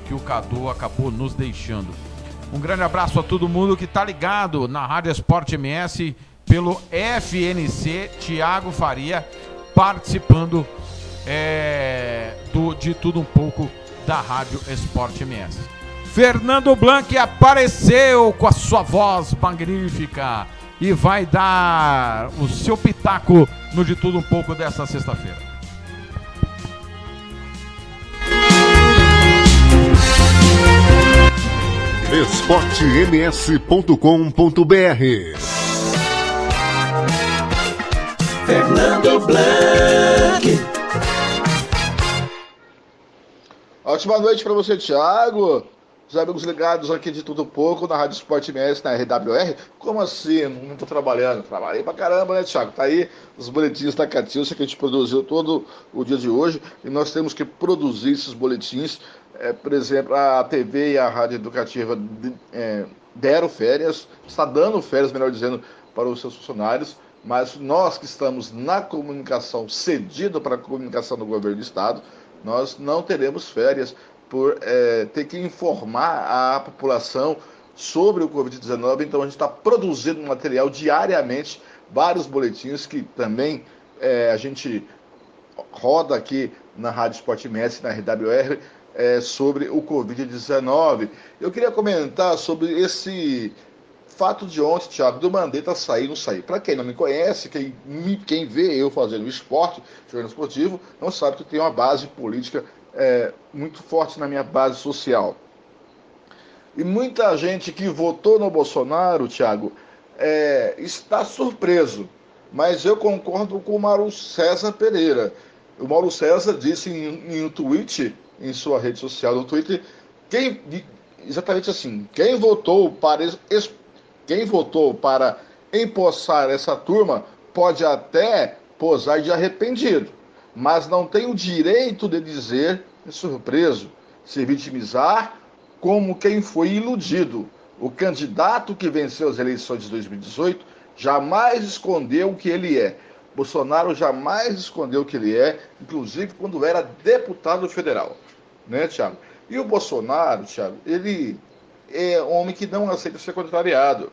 que o Cadu acabou nos deixando. Um grande abraço a todo mundo que está ligado na Rádio Esporte M S pelo F N C. Thiago Faria participando é, do, de tudo um pouco da Rádio Esporte M S. Fernando Blanc apareceu com a sua voz magnífica e vai dar o seu pitaco no de tudo um pouco dessa sexta-feira.
esporte m s ponto com ponto b r.
Fernando Blanc.
Ótima noite para você, Thiago. Os amigos ligados aqui de tudo pouco na Rádio Esporte M S, na R W R. Como assim? Não tô trabalhando. Trabalhei pra caramba, né, Thiago? Tá aí os boletins da Catiúcia que a gente produziu todo o dia de hoje. E nós temos que produzir esses boletins. É, por exemplo, a T V e a Rádio Educativa é, deram férias, está dando férias, melhor dizendo, para os seus funcionários. Mas nós que estamos na comunicação, cedido para a comunicação do governo do Estado, nós não teremos férias por é, ter que informar a população sobre o covid dezenove. Então a gente está produzindo material diariamente, vários boletins que também é, a gente roda aqui na Rádio Esporte M S, na R W R, é, sobre o covid dezenove. Eu queria comentar sobre esse fato de ontem, Thiago, do Mandetta sair não sair. Para quem não me conhece, quem, me, quem vê eu fazendo esporte, jogando esportivo, não sabe que eu tenho uma base política é, muito forte na minha base social. E muita gente que votou no Bolsonaro, Thiago, é, está surpreso. Mas eu concordo com o Mauro César Pereira. O Mauro César disse em, em um tweet, em sua rede social, no Twitter, quem, exatamente assim, quem votou para... Quem votou para empossar essa turma pode até posar de arrependido, mas não tem o direito de dizer surpreso, se vitimizar como quem foi iludido. O candidato que venceu as eleições de dois mil e dezoito jamais escondeu o que ele é. Bolsonaro jamais escondeu o que ele é, inclusive quando era deputado federal. Né, Thiago? E o Bolsonaro, Thiago, ele... é um homem que não aceita ser contrariado.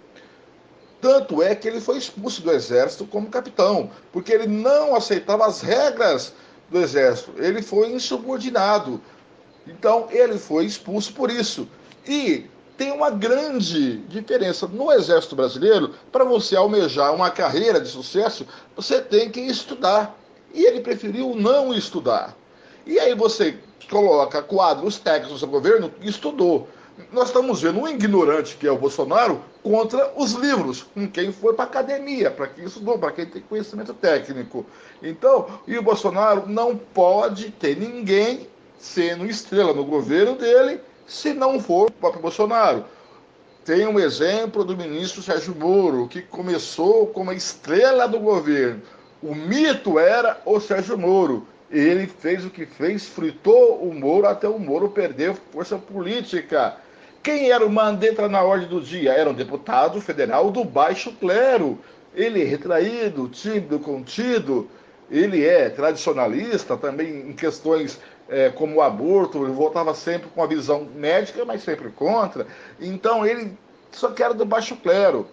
Tanto é que ele foi expulso do Exército como capitão, porque ele não aceitava as regras do Exército. Ele foi insubordinado. Então, ele foi expulso por isso. E tem uma grande diferença. No Exército Brasileiro, para você almejar uma carreira de sucesso, você tem que estudar. E ele preferiu não estudar. E aí você coloca quadros técnicos do governo e estudou. Nós estamos vendo um ignorante, que é o Bolsonaro, contra os livros, com quem foi para a academia, para quem estudou, para quem tem conhecimento técnico. Então, e o Bolsonaro não pode ter ninguém sendo estrela no governo dele, se não for o próprio Bolsonaro. Tem um exemplo do ministro Sérgio Moro, que começou como estrela do governo. O mito era o Sérgio Moro. Ele fez o que fez, fritou o Moro até o Moro perder força política. Quem era o Mandetta na ordem do dia? Era um deputado federal do baixo clero. Ele é retraído, tímido, contido. Ele é tradicionalista também em questões é, como o aborto. Ele voltava sempre com a visão médica, mas sempre contra. Então ele só que era do baixo clero.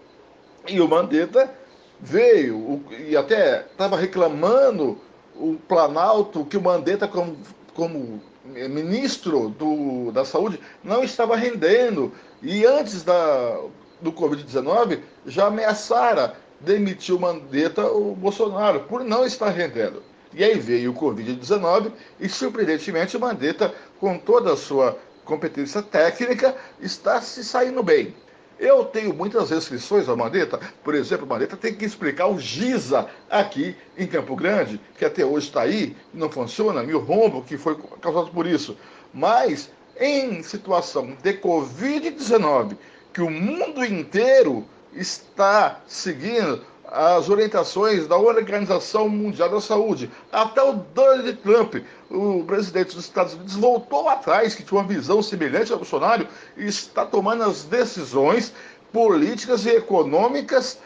E o Mandetta veio o, e até estava reclamando o Planalto, que o Mandetta, como, como ministro do, da Saúde, não estava rendendo. E antes da, do covid dezenove, já ameaçaram demitir o Mandetta, o Bolsonaro, por não estar rendendo. E aí veio o covid dezenove e, surpreendentemente, o Mandetta, com toda a sua competência técnica, está se saindo bem. Eu tenho muitas restrições ao Mandetta. Por exemplo, o Mandetta tem que explicar o Giza aqui em Campo Grande, que até hoje está aí, não funciona, e o rombo que foi causado por isso. Mas, em situação de covid dezenove, que o mundo inteiro está seguindo as orientações da Organização Mundial da Saúde, até o Donald Trump, o presidente dos Estados Unidos, voltou atrás, que tinha uma visão semelhante ao Bolsonaro, e está tomando as decisões políticas e econômicas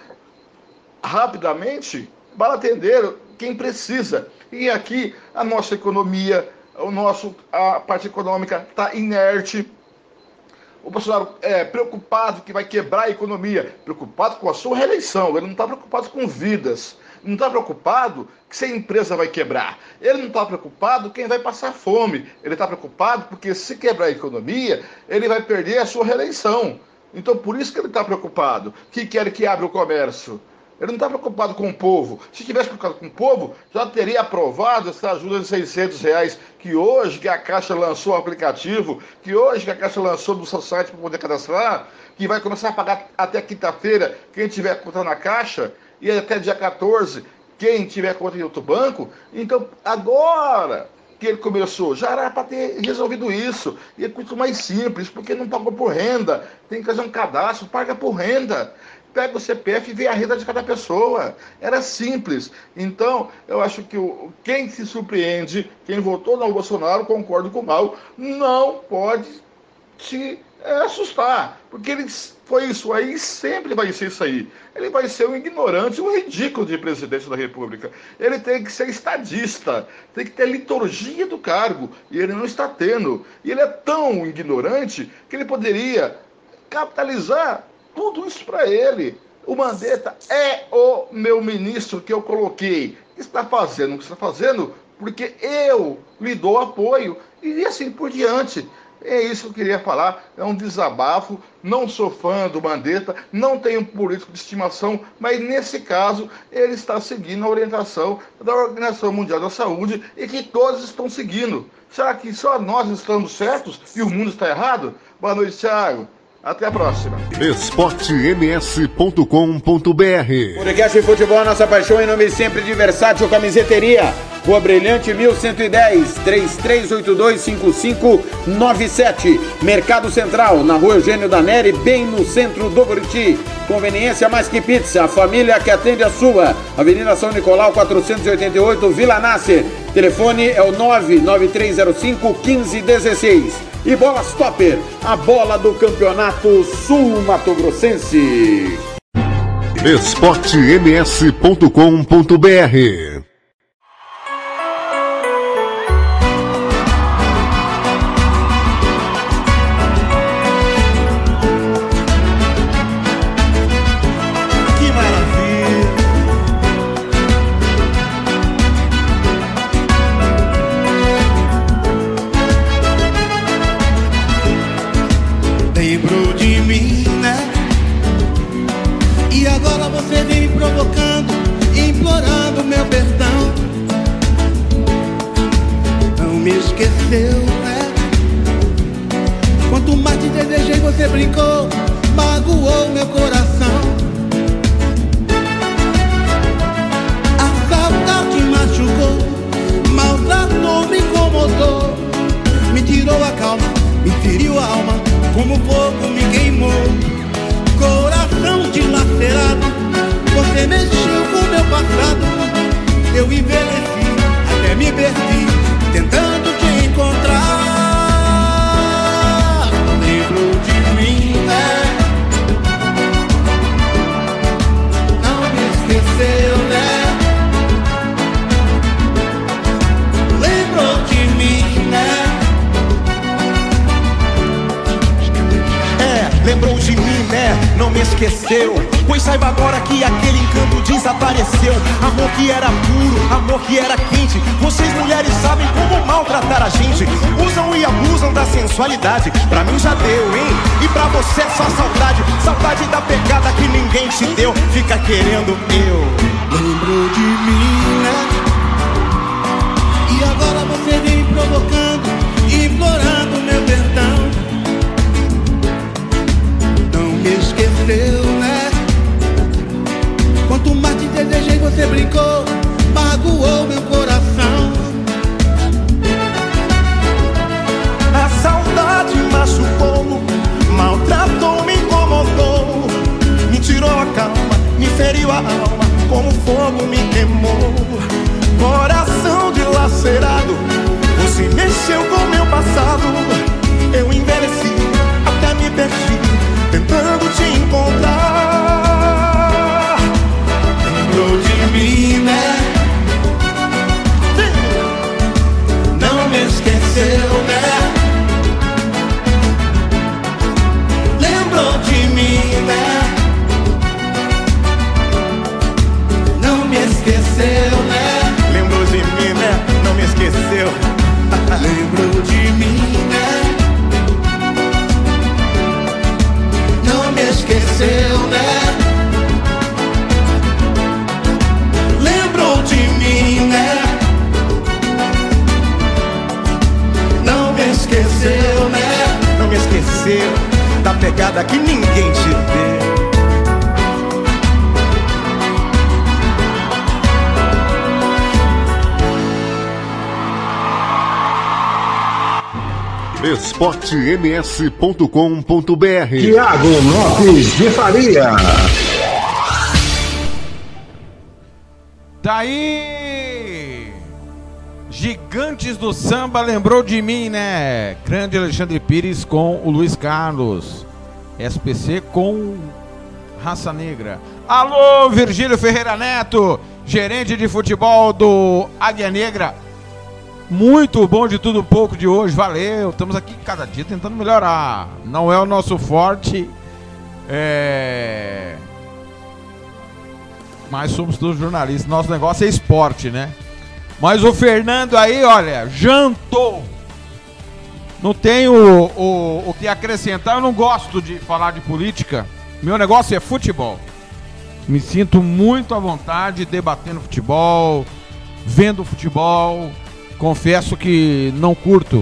rapidamente para atender quem precisa. E aqui a nossa economia, o nosso, a parte econômica está inerte. O Bolsonaro é preocupado que vai quebrar a economia, preocupado com a sua reeleição, ele não está preocupado com vidas, não está preocupado que se a empresa vai quebrar, ele não está preocupado quem vai passar fome, ele está preocupado porque se quebrar a economia, ele vai perder a sua reeleição. Então por isso que ele está preocupado, que quer que abra o comércio. Ele não está preocupado com o povo. Se tivesse preocupado com o povo, já teria aprovado essa ajuda de seiscentos reais, que hoje que a Caixa lançou o aplicativo, que hoje que a Caixa lançou no seu site para poder cadastrar, que vai começar a pagar até quinta-feira quem tiver conta na Caixa, e até dia quatorze quem tiver conta em outro banco. Então, agora que ele começou, já era para ter resolvido isso. E é muito mais simples, porque não pagou por renda. Tem que fazer um cadastro, paga por renda. Pega o C P F e vê a renda de cada pessoa. Era simples. Então, eu acho que o, quem se surpreende, quem votou no Bolsonaro, concordo com o Mal, não pode se é, assustar. Porque ele foi isso aí e sempre vai ser isso aí. Ele vai ser um ignorante, um ridículo de presidente da República. Ele tem que ser estadista, tem que ter liturgia do cargo. E ele não está tendo. E ele é tão ignorante que ele poderia capitalizar tudo isso para ele. O Mandetta é o meu ministro que eu coloquei. Está fazendo o que está fazendo porque eu lhe dou apoio. E assim por diante. É isso que eu queria falar. É um desabafo. Não sou fã do Mandetta, não tenho um político de estimação, mas nesse caso ele está seguindo a orientação da Organização Mundial da Saúde e que todos estão seguindo. Será que só nós estamos certos e o mundo está errado? Boa noite, Thiago. Até a próxima.
esporte m s ponto com ponto b r
Podcast de futebol, nossa paixão, em nome sempre de Versátil Camiseteria. Rua Brilhante, mil cento e dez, três três oito dois, cinco cinco nove sete. Mercado Central, na Rua Eugênio da Neri, bem no centro do Buriti. Conveniência mais que pizza, a família que atende a sua. Avenida São Nicolau, quatrocentos e oitenta e oito, Vila Nasser. Telefone é o nove nove três zero cinco, um cinco um seis. E Bola Stopper, a bola do Campeonato Sul-Mato Grossense.
esporte m s ponto com ponto b r
Implorando meu perdão. Não me esqueceu, né? Quanto mais te desejei, você brincou, magoou meu coração. A saudade machucou, maltratou, me incomodou, me tirou a calma, me feriu a alma, como fogo me queimou. Coração dilacerado, você mexeu com meu passado. Eu envelheci, até me perdi, tentando te encontrar. Lembrou de mim, né? Não me esqueceu, né? Lembrou de mim, né?
É, lembrou de mim, né? Não me esqueceu. Pois saiba agora que aquele encanto desapareceu. Amor que era puro, amor que era quente. Vocês mulheres sabem como maltratar a gente. Usam e abusam da sensualidade. Pra mim já deu, hein? E pra você é só saudade. Saudade da pegada que ninguém te deu. Fica querendo eu.
Lembrou de mim, né? E agora você vem provocando, implorando meu perdão. Não me esqueceu, né? Quanto mais te desejei, você brincou, magoou meu coração.
A saudade machucou, maltratou, me incomodou, me tirou a calma, me feriu a alma, como fogo me queimou. Coração dilacerado, você mexeu com meu passado. Eu envelheci, até me perdi, tentando te encontrar.
De mim, né? Não me esquece.
nada que ninguém te dê.
esporte m s ponto com ponto b r.
Tiago Lopes de Faria.
Daí, Gigantes do Samba lembrou de mim, né? Grande Alexandre Pires com o Luiz Carlos. S P C com Raça Negra. Alô, Virgílio Ferreira Neto, gerente de futebol do Águia Negra. Muito bom de tudo um pouco de hoje, valeu. Estamos aqui cada dia tentando melhorar. Não é o nosso forte, é... mas somos todos jornalistas. Nosso negócio é esporte, né? Mas o Fernando aí, olha, jantou. Não tenho o, o, o que acrescentar. Eu não gosto de falar de política. Meu negócio é futebol. Me sinto muito à vontade debatendo futebol, vendo futebol. Confesso que não curto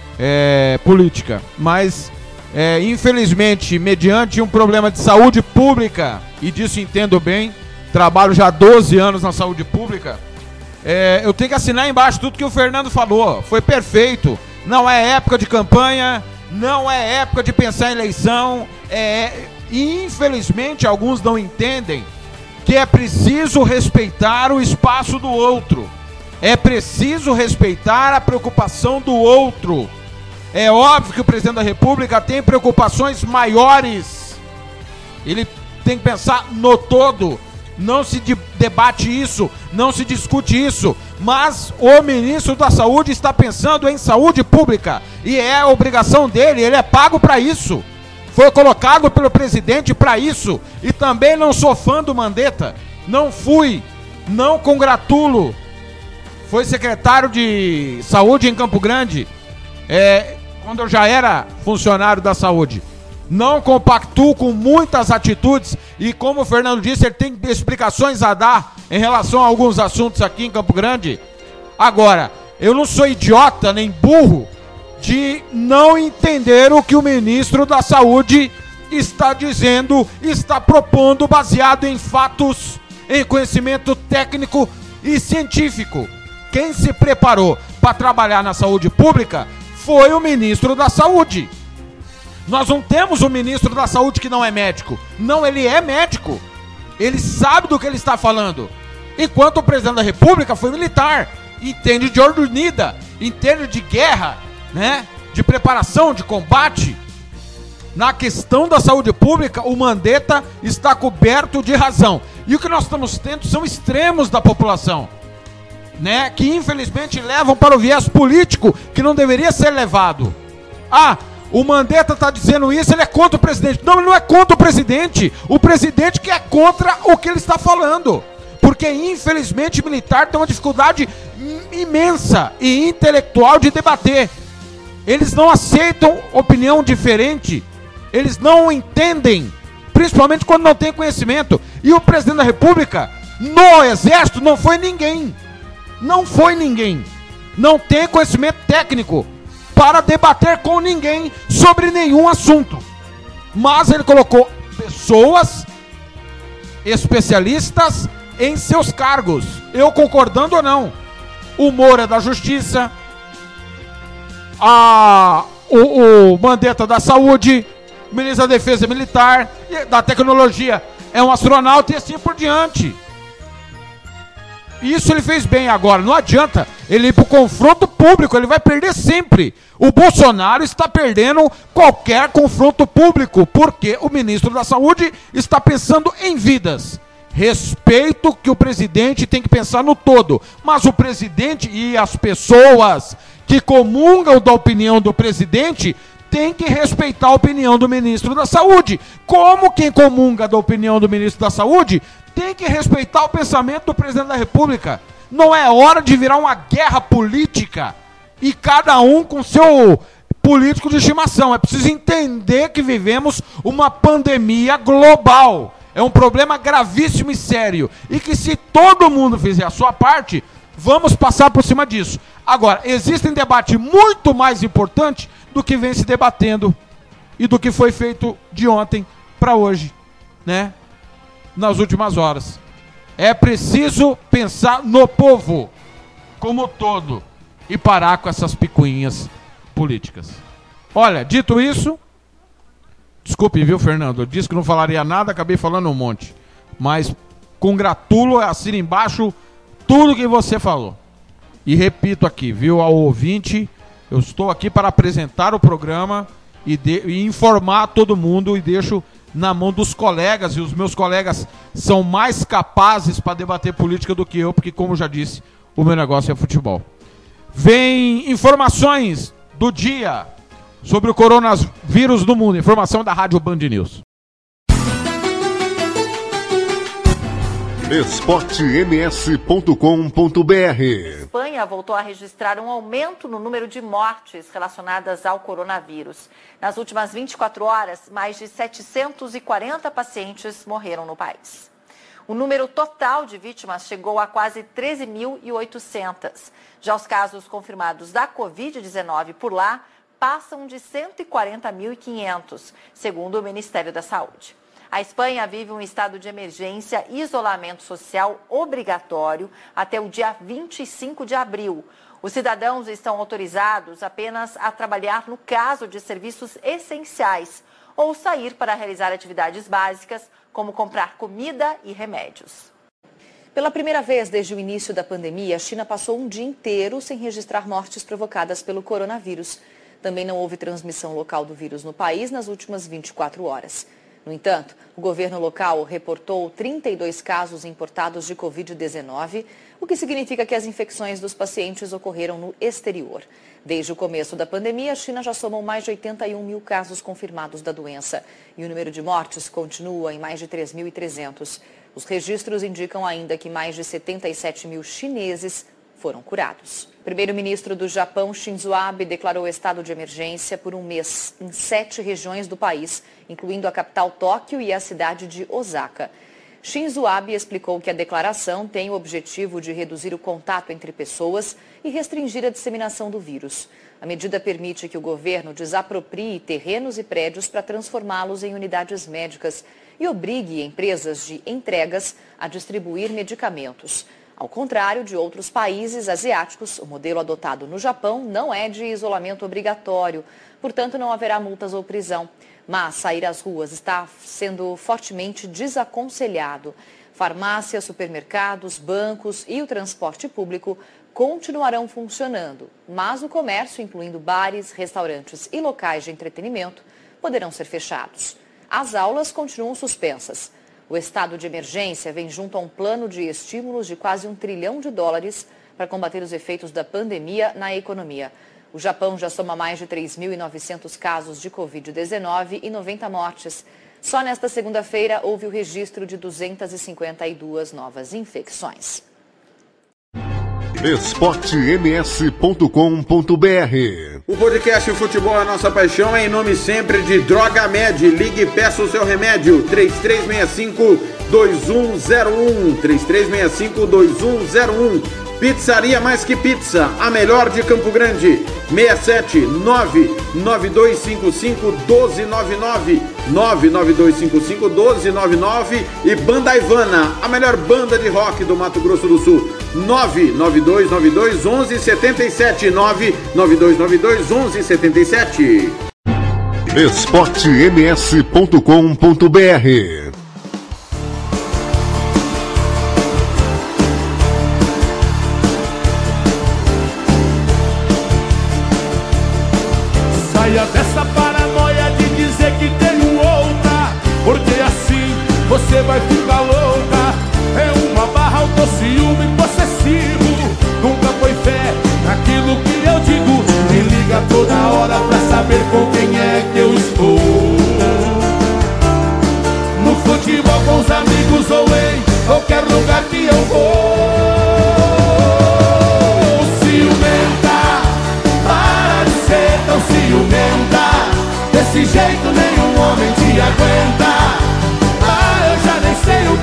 é, política, mas é, infelizmente, mediante um problema de saúde pública, e disso entendo bem, trabalho já há doze anos na saúde pública, é, eu tenho que assinar embaixo tudo que o Fernando falou. Foi perfeito. Não é época de campanha, não é época de pensar em eleição, é, e infelizmente alguns não entendem que é preciso respeitar o espaço do outro. É preciso respeitar a preocupação do outro. É óbvio que o presidente da República tem preocupações maiores. Ele tem que pensar no todo. Não se de- debate isso, não se discute isso. Mas o ministro da Saúde está pensando em saúde pública. E é a obrigação dele, ele é pago para isso. Foi colocado pelo presidente para isso. E também não sou fã do Mandetta. Não fui, não congratulo. Foi secretário de saúde em Campo Grande, é, quando eu já era funcionário da saúde. Não compactuo com muitas atitudes e, como o Fernando disse, ele tem explicações a dar em relação a alguns assuntos aqui em Campo Grande. Agora, eu não sou idiota nem burro de não entender o que o ministro da Saúde está dizendo, está propondo, baseado em fatos, em conhecimento técnico e científico. Quem se preparou para trabalhar na saúde pública foi o ministro da Saúde. Nós não temos um ministro da Saúde que não é médico. Não, ele é médico. Ele sabe do que ele está falando. Enquanto o presidente da República foi militar. Entende de ordem unida, entende de guerra, né? De preparação, de combate. Na questão da saúde pública, o Mandetta está coberto de razão. E o que nós estamos tendo são extremos da população, né, que infelizmente levam para o viés político que não deveria ser levado. Ah, o Mandetta está dizendo isso, ele é contra o presidente. Não, ele não é contra o presidente. O presidente que é contra o que ele está falando. Porque infelizmente o militar tem uma dificuldade imensa e intelectual de debater. Eles não aceitam opinião diferente. Eles não entendem, principalmente quando não tem conhecimento. E o presidente da República, no exército, não foi ninguém. Não foi ninguém. Não tem conhecimento técnico para debater com ninguém sobre nenhum assunto. Mas ele colocou pessoas especialistas em seus cargos. Eu concordando ou não. O Moura da Justiça, a, o, o Mandetta da Saúde, o ministro da Defesa Militar, da Tecnologia é um astronauta e assim por diante. Isso ele fez bem. Agora, não adianta ele ir para o confronto público, ele vai perder sempre. O Bolsonaro está perdendo qualquer confronto público, porque o ministro da Saúde está pensando em vidas. Respeito que o presidente tem que pensar no todo, mas o presidente e as pessoas que comungam da opinião do presidente têm que respeitar a opinião do ministro da Saúde. Como quem comunga da opinião do ministro da Saúde tem que respeitar o pensamento do presidente da República. Não é hora de virar uma guerra política e cada um com seu político de estimação. É preciso entender que vivemos uma pandemia global. É um problema gravíssimo e sério. E que se todo mundo fizer a sua parte, vamos passar por cima disso. Agora, existe um debate muito mais importante do que vem se debatendo e do que foi feito de ontem para hoje, né? Nas últimas horas. É preciso pensar no povo como todo e parar com essas picuinhas políticas. Olha, dito isso, desculpe, viu, Fernando? Eu disse que não falaria nada, acabei falando um monte. Mas congratulo, assino embaixo tudo que você falou. E repito aqui, viu, ao ouvinte, eu estou aqui para apresentar o programa e, de, e informar todo mundo e deixo na mão dos colegas, e os meus colegas são mais capazes para debater política do que eu, porque, como já disse, o meu negócio é futebol. Vem informações do dia sobre o coronavírus no mundo. Informação da Rádio Band News.
esporte m s ponto com ponto b r.
Espanha voltou a registrar um aumento no número de mortes relacionadas ao coronavírus. Nas últimas vinte e quatro horas, mais de setecentos e quarenta pacientes morreram no país. O número total de vítimas chegou a quase treze mil e oitocentos. Já os casos confirmados da covid dezenove por lá passam de cento e quarenta mil e quinhentos, segundo o Ministério da Saúde. A Espanha vive um estado de emergência e isolamento social obrigatório até o dia vinte e cinco de abril. Os cidadãos estão autorizados apenas a trabalhar no caso de serviços essenciais ou sair para realizar atividades básicas, como comprar comida e remédios.
Pela primeira vez desde o início da pandemia, a China passou um dia inteiro sem registrar mortes provocadas pelo coronavírus. Também não houve transmissão local do vírus no país nas últimas vinte e quatro horas. No entanto, o governo local reportou trinta e dois casos importados de covid dezenove, o que significa que as infecções dos pacientes ocorreram no exterior. Desde o começo da pandemia, a China já somou mais de oitenta e um mil casos confirmados da doença e o número de mortes continua em mais de três mil e trezentos. Os registros indicam ainda que mais de setenta e sete mil chineses foram curados. O primeiro-ministro do Japão, Shinzo Abe, declarou estado de emergência por um mês em sete regiões do país, incluindo a capital Tóquio e a cidade de Osaka. Shinzo Abe explicou que a declaração tem o objetivo de reduzir o contato entre pessoas e restringir a disseminação do vírus. A medida permite que o governo desaproprie terrenos e prédios para transformá-los em unidades médicas e obrigue empresas de entregas a distribuir medicamentos. Ao contrário de outros países asiáticos, o modelo adotado no Japão não é de isolamento obrigatório, portanto não haverá multas ou prisão. Mas sair às ruas está sendo fortemente desaconselhado. Farmácias, supermercados, bancos e o transporte público continuarão funcionando, mas o comércio, incluindo bares, restaurantes e locais de entretenimento, poderão ser fechados. As aulas continuam suspensas. O estado de emergência vem junto a um plano de estímulos de quase um trilhão de dólares para combater os efeitos da pandemia na economia. O Japão já soma mais de três mil e novecentos casos de covid dezenove e noventa mortes. Só nesta segunda-feira houve o registro de duzentas e cinquenta e duas novas infecções.
esporte m s ponto com ponto b r.
O podcast Futebol é Nossa Paixão é em nome sempre de Droga Med. Ligue e peça o seu remédio. três três seis cinco, dois um zero um. três três seis cinco, dois um zero um. Pizzaria Mais Que Pizza, a melhor de Campo Grande. seis sete nove nove dois cinco cinco um dois nove nove. nove nove dois cinco cinco um dois nove nove. E Banda Ivana, a melhor banda de rock do Mato Grosso do Sul. nove nove dois nove dois um um sete sete. nove nove dois nove dois um um sete sete.
esporte m s ponto com ponto b r.
Saia dessa paranoia de dizer que tenho outra, porque assim você vai ficar louca. É uma barra, autociúme possessivo. Nunca foi fé naquilo que eu digo. Me liga toda hora pra saber com quem é que eu estou. No futebol com os amigos ou em qualquer lugar que eu vou. Ciumenta, para de ser tão ciumenta. Desse jeito nenhum homem te aguenta. Ah, eu já nem sei o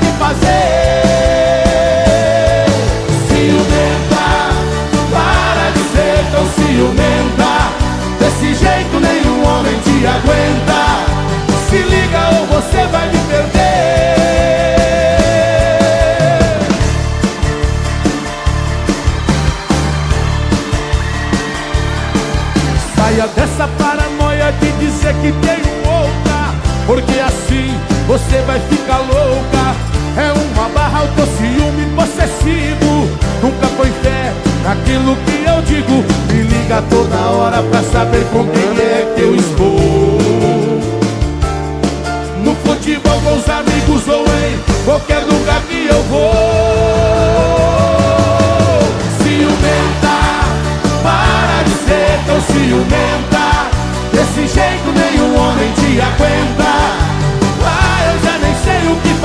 dizer que tenho outra, porque assim você vai ficar louca. É uma barra, eu tô ciúme possessivo. Nunca põe fé naquilo que eu digo. Me liga toda hora pra saber com quem é que eu estou. No futebol com os amigos ou em qualquer lugar que eu vou. Ciumenta, para de ser tão ciumenta. Desse jeito nenhum homem te aguenta. Ah, eu já nem sei o que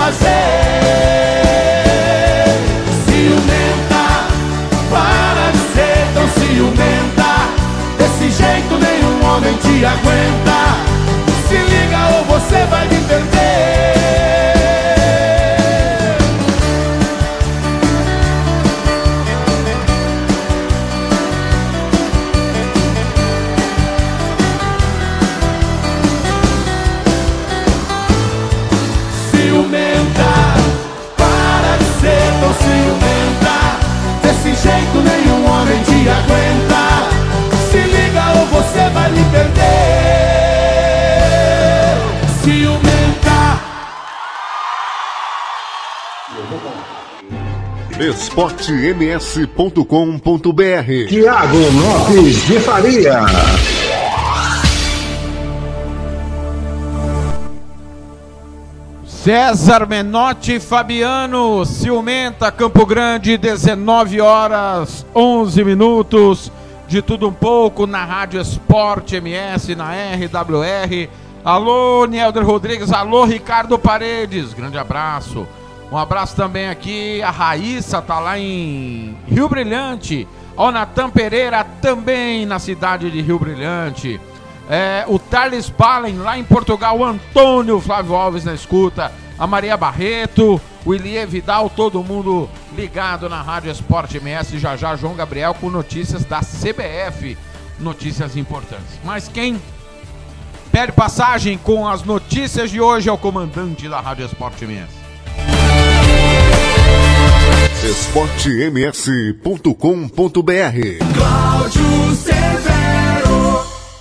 fazer. Ciumenta, para de ser tão ciumenta. Desse jeito nenhum homem te aguenta. Se liga ou você vai me perder. Ciumenta, para de ser tão ciumenta. Desse jeito nenhum homem te aguenta. Se liga ou você vai me perder. Ciumenta.
esporte m s ponto com ponto b r.
Tiago Lopes de Faria.
César Menotti Fabiano, Ciumenta, Campo Grande, dezenove horas, onze minutos, de tudo um pouco na Rádio Esporte M S, na R W R. Alô, Nielder Rodrigues, alô, Ricardo Paredes, grande abraço. Um abraço também aqui, a Raíssa tá lá em Rio Brilhante, o Natan Pereira também na cidade de Rio Brilhante. É, o Thales Palen lá em Portugal, o Antônio Flávio Alves na escuta, a Maria Barreto, o Ilie Vidal, todo mundo ligado na Rádio Esporte M S. Já já João Gabriel com notícias da C B F, notícias importantes. Mas quem pede passagem com as notícias de hoje é o comandante da Rádio Esporte M S.
esporte m s ponto com ponto b r.
Cláudio Severo.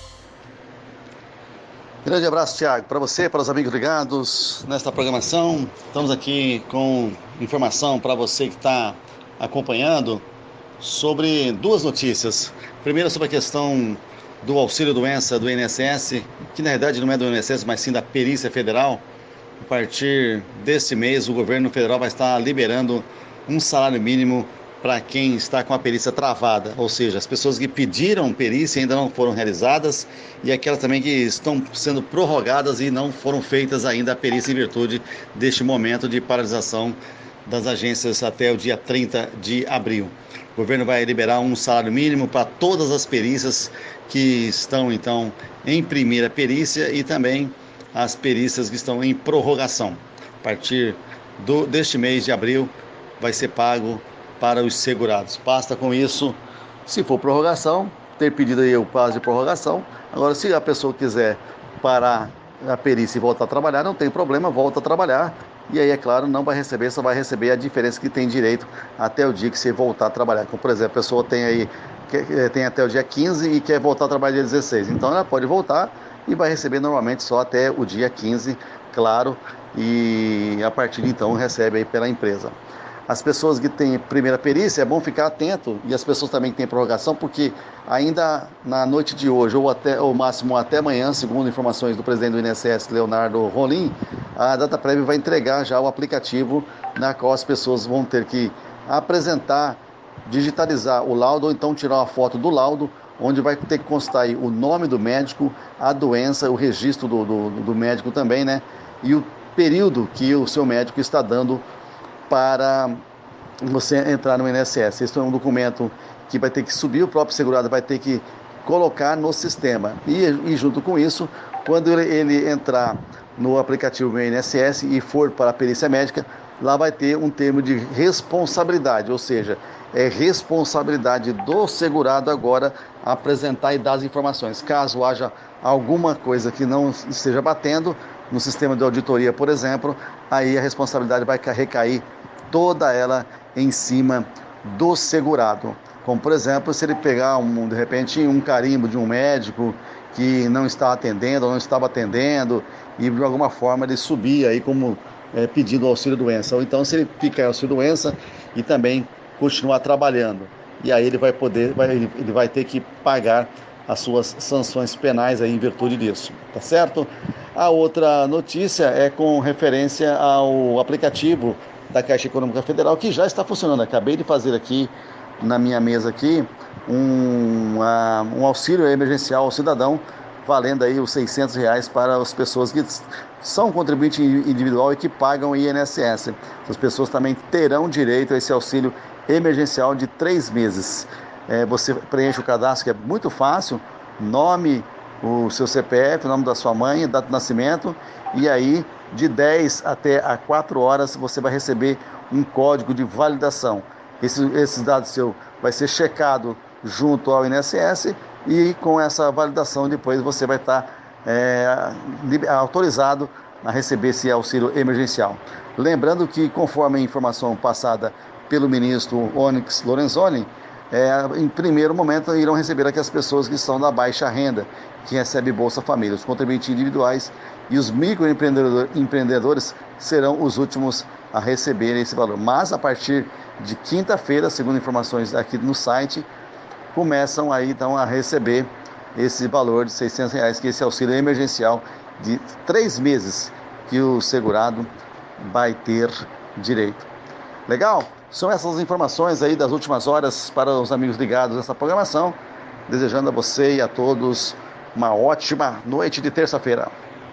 Grande abraço, Thiago, para você, para os amigos ligados nesta programação. Estamos aqui com informação para você que está acompanhando sobre duas notícias. Primeiro, sobre a questão do auxílio doença do I N S S, que na verdade não é do I N S S, mas sim da Perícia Federal. A partir deste mês, o governo federal vai estar liberando um salário mínimo para quem está com a perícia travada, ou seja, as pessoas que pediram perícia ainda não foram realizadas e aquelas também que estão sendo prorrogadas e não foram feitas ainda a perícia em virtude deste momento de paralisação das agências até o dia trinta de abril. O governo vai liberar um salário mínimo para todas as perícias que estão, então, em primeira perícia e também as perícias que estão em prorrogação. A partir do, deste mês de abril, vai ser pago para os segurados. Basta com isso, se for prorrogação, ter pedido aí o prazo de prorrogação. Agora, se a pessoa quiser parar a perícia e voltar a trabalhar, não tem problema, volta a trabalhar. E aí, é claro, não vai receber, só vai receber a diferença que tem direito até o dia que você voltar a trabalhar. Como, por exemplo, a pessoa tem aí, tem até o dia quinze e quer voltar a trabalhar dia dezesseis. Então, ela pode voltar e vai receber normalmente só até o dia quinze, claro, e a partir de então recebe aí pela empresa. As pessoas que têm primeira perícia, é bom ficar atento, e as pessoas também que têm prorrogação, porque ainda na noite de hoje, ou até ou máximo até amanhã, segundo informações do presidente do I N S S, Leonardo Rolim, a Dataprev vai entregar já o aplicativo na qual as pessoas vão ter que apresentar, digitalizar o laudo, ou então tirar uma foto do laudo, onde vai ter que constar aí o nome do médico, a doença, o registro do, do, do médico também, né? E o período que o seu médico está dando para você entrar no I N S S. Esse é um documento que vai ter que subir, o próprio segurado vai ter que colocar no sistema. E, e junto com isso, quando ele, ele entrar no aplicativo do I N S S e for para a perícia médica, lá vai ter um termo de responsabilidade, ou seja, é responsabilidade do segurado agora apresentar e dar as informações. Caso haja alguma coisa que não esteja batendo no sistema de auditoria, por exemplo, aí a responsabilidade vai recair toda ela em cima do segurado. Como, por exemplo, se ele pegar, um, de repente, um carimbo de um médico que não está atendendo ou não estava atendendo e de alguma forma ele subia aí como é, pedindo auxílio-doença. Ou então se ele fica em auxílio-doença e também continuar trabalhando. E aí ele vai poder, vai, ele vai ter que pagar as suas sanções penais aí em virtude disso, tá certo? A outra notícia é com referência ao aplicativo da Caixa Econômica Federal, que já está funcionando. Acabei de fazer aqui na minha mesa aqui um, uh, um auxílio emergencial ao cidadão, valendo aí os seiscentos reais para as pessoas que são contribuinte individual e que pagam o I N S S. As pessoas também terão direito a esse auxílio emergencial de três meses. É, você preenche o cadastro, que é muito fácil, nome, o seu C P F, o nome da sua mãe, data de nascimento, e aí de dez até a quatro horas você vai receber um código de validação. Esse, esses dados seu vai ser checado junto ao I N S S e com essa validação depois você vai estar é, autorizado a receber esse auxílio emergencial. Lembrando que, conforme a informação passada pelo ministro Onyx Lorenzoni, É, em primeiro momento irão receber aqui as pessoas que estão da baixa renda, que recebem Bolsa Família. Os contribuintes individuais e os microempreendedores serão os últimos a receber esse valor. Mas a partir de quinta-feira, segundo informações aqui no site, começam aí então a receber esse valor de seiscentos reais, que é esse auxílio emergencial de três meses que o segurado vai ter direito. Legal? São essas informações aí das últimas horas para os amigos ligados nessa programação. Desejando a você e a todos uma ótima noite de terça-feira.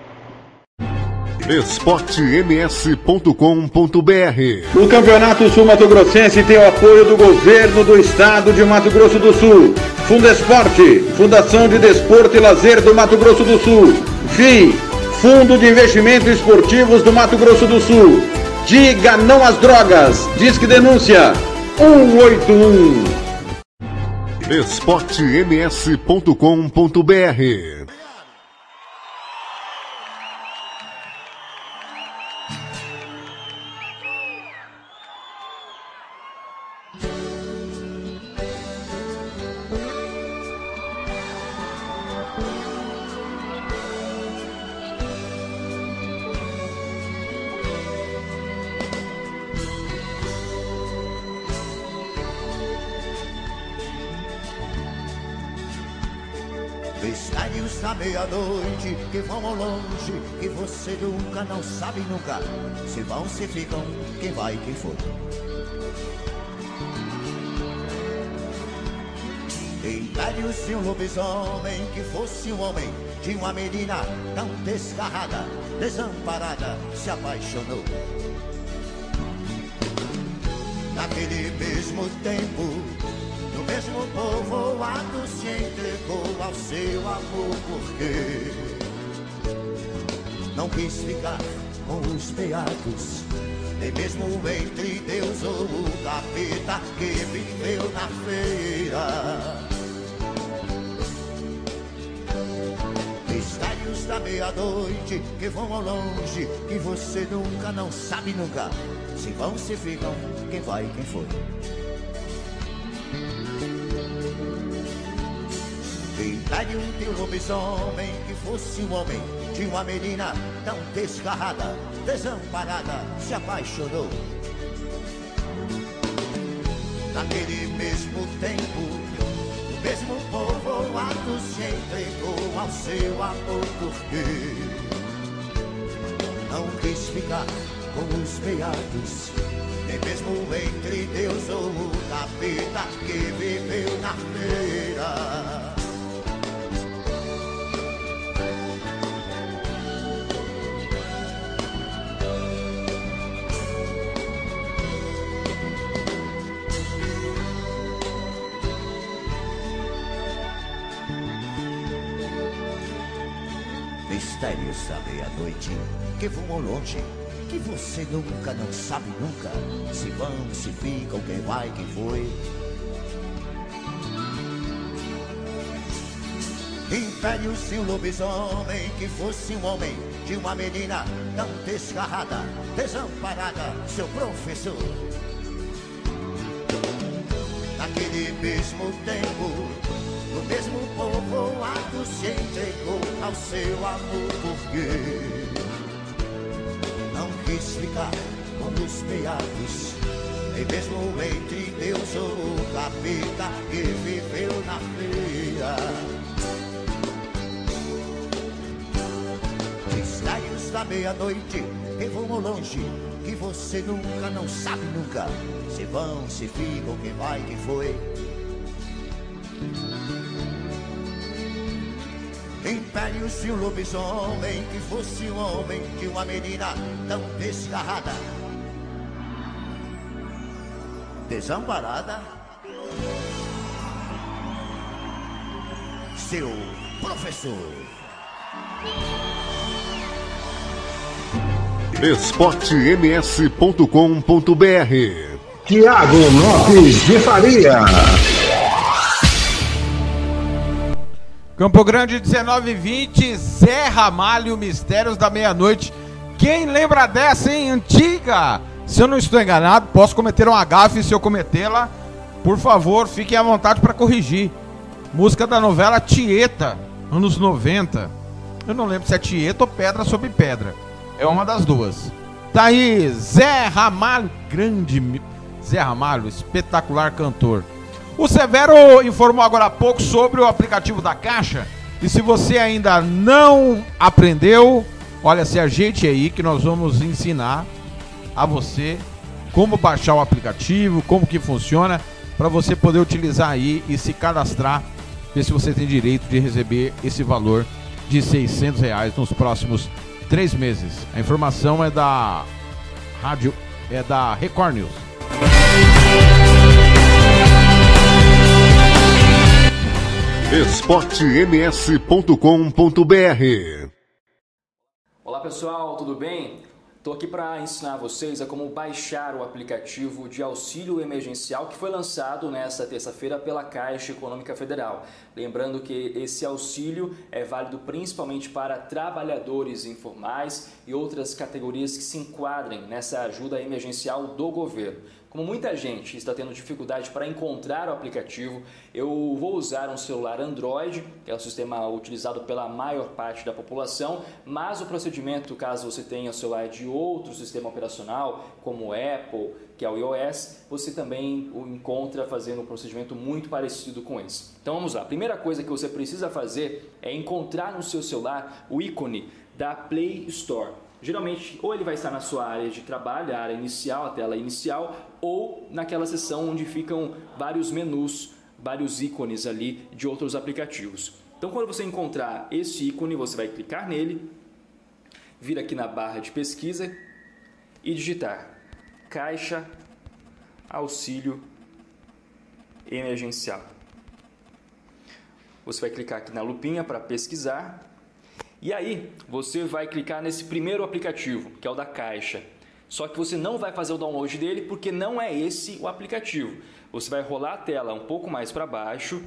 esporte m s ponto com ponto b r.
O Campeonato Sul Mato Grossense tem o apoio do Governo do Estado de Mato Grosso do Sul, Fundesporte, Fundação de Desporto e Lazer do Mato Grosso do Sul, F I I, Fundo de Investimentos Esportivos do Mato Grosso do Sul. Diga não às drogas. Disque denúncia um oito um.
esporte m s ponto com ponto b r.
Estádios da meia-noite que vão ao longe, que você nunca, não sabe nunca, se vão, se ficam, quem vai, quem for. Impérios de um lobisomem que fosse um homem, de uma menina tão desgarrada, desamparada, se apaixonou. Naquele mesmo tempo, no mesmo povoado, se entregou ao seu amor, porque não quis ficar com os beatos, nem mesmo entre Deus ou o capeta que viveu na feira. Mistérios da meia-noite que vão ao longe, que você nunca, não sabe nunca, se vão, se ficam, quem vai, quem foi. Império de um lobisomem que fosse um homem, de uma menina tão desgarrada, desamparada, se apaixonou. Naquele mesmo tempo, o mesmo povoado se entregou ao seu amor, porque não quis ficar com os beatos, nem mesmo entre Deus ou o capeta que viveu na feira. Mistérios da meia-noite que vão ao longe, que você nunca, não sabe nunca, se vão, se ficam, quem vai, quem foi. Impérios de um lobisomem que fosse um homem, de uma menina tão desgarrada, desamparada, seu professor. Naquele mesmo tempo, no mesmo povo magoado se entregou ao seu amor, porque não quis ficar com os peados, nem mesmo entre Deus ou o capeta que viveu na feira. Estaios da meia-noite que voam longe, que você nunca, não sabe nunca, se vão, se ficam, quem vai, quem foi. Impérios de um lobisomem que fosse um homem de uma menina tão desgarrada, desamparada. Seu professor.
esporte m s ponto com ponto b r.
Tiago Lopes de Faria.
Campo Grande, dezenove e vinte, Zé Ramalho, Mistérios da Meia-Noite. Quem lembra dessa, hein? Antiga! Se eu não estou enganado, posso cometer um gafe. Se eu cometê-la, por favor, fiquem à vontade para corrigir. Música da novela Tieta, anos noventa. Eu não lembro se é Tieta ou Pedra sobre Pedra. É uma das duas. Tá aí, Zé Ramalho, grande Zé Ramalho, espetacular cantor. O Severo informou agora há pouco sobre o aplicativo da Caixa. E se você ainda não aprendeu, olha, se ajeite aí que nós vamos ensinar a você como baixar o aplicativo, como que funciona, para você poder utilizar aí e se cadastrar, ver se você tem direito de receber esse valor de seiscentos reais nos próximos três meses. A informação é da rádio, é da Record News.
esporte m s ponto com ponto b r.
Olá pessoal, tudo bem? Estou aqui para ensinar vocês a como baixar o aplicativo de auxílio emergencial que foi lançado nesta terça-feira pela Caixa Econômica Federal. Lembrando que esse auxílio é válido principalmente para trabalhadores informais e outras categorias que se enquadrem nessa ajuda emergencial do governo. Como muita gente está tendo dificuldade para encontrar o aplicativo, eu vou usar um celular Android, que é o sistema utilizado pela maior parte da população, mas o procedimento, caso você tenha o celular de outro sistema operacional, como o Apple, que é o iOS, você também o encontra fazendo um procedimento muito parecido com esse. Então vamos lá, a primeira coisa que você precisa fazer é encontrar no seu celular o ícone da Play Store. Geralmente, ou ele vai estar na sua área de trabalho, a área inicial, a tela inicial, ou naquela seção onde ficam vários menus, vários ícones ali de outros aplicativos. Então, quando você encontrar esse ícone, você vai clicar nele, vir aqui na barra de pesquisa e digitar Caixa Auxílio Emergencial. Você vai clicar aqui na lupinha para pesquisar. E aí, você vai clicar nesse primeiro aplicativo, que é o da Caixa. Só que você não vai fazer o download dele porque não é esse o aplicativo. Você vai rolar a tela um pouco mais para baixo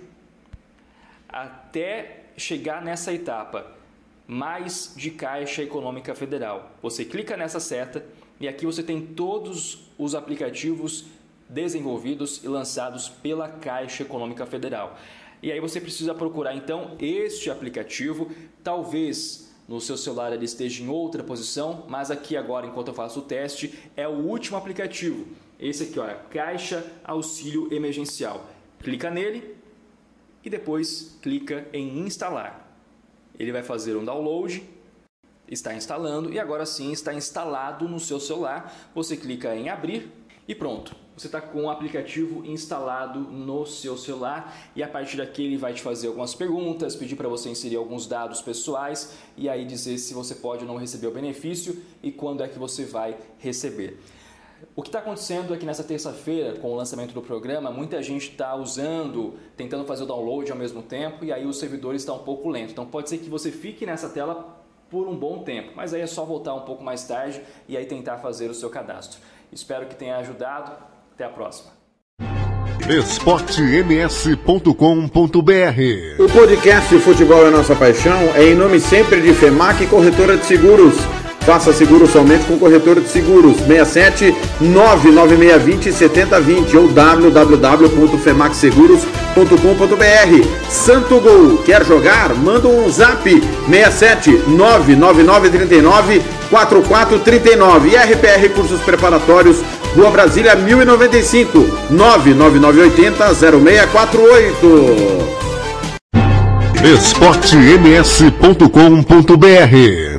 até chegar nessa etapa, mais de Caixa Econômica Federal. Você clica nessa seta e aqui você tem todos os aplicativos desenvolvidos e lançados pela Caixa Econômica Federal. E aí você precisa procurar então este aplicativo, talvez no seu celular ele esteja em outra posição, mas aqui agora, enquanto eu faço o teste, é o último aplicativo. Esse aqui, olha, Caixa Auxílio Emergencial. Clica nele e depois clica em instalar. Ele vai fazer um download, está instalando e agora sim está instalado no seu celular. Você clica em abrir e pronto. Você está com o aplicativo instalado no seu celular e a partir daqui ele vai te fazer algumas perguntas, pedir para você inserir alguns dados pessoais e aí dizer se você pode ou não receber o benefício e quando é que você vai receber. O que está acontecendo aqui nessa terça-feira com o lançamento do programa, muita gente está usando, tentando fazer o download ao mesmo tempo e aí o servidor está um pouco lento. Então pode ser que você fique nessa tela por um bom tempo, mas aí é só voltar um pouco mais tarde e aí tentar fazer o seu cadastro. Espero que tenha ajudado. Até a próxima.
esporte m s ponto com ponto b r.
O podcast Futebol é Nossa Paixão é em nome sempre de FEMAC Corretora de Seguros. Faça seguro somente com corretor de seguros. seis sete nove nove seis dois zero sete zero dois zero ou w w w ponto femac seguros ponto com ponto b r. Santo Gol, quer jogar? Manda um zap seis sete nove nove nove três nove quatro quatro três nove. E R P R Cursos Preparatórios, Rua Brasília mil e noventa e cinco, nove nove nove oito zero zero seis quatro oito.
esporte m s ponto com ponto b r.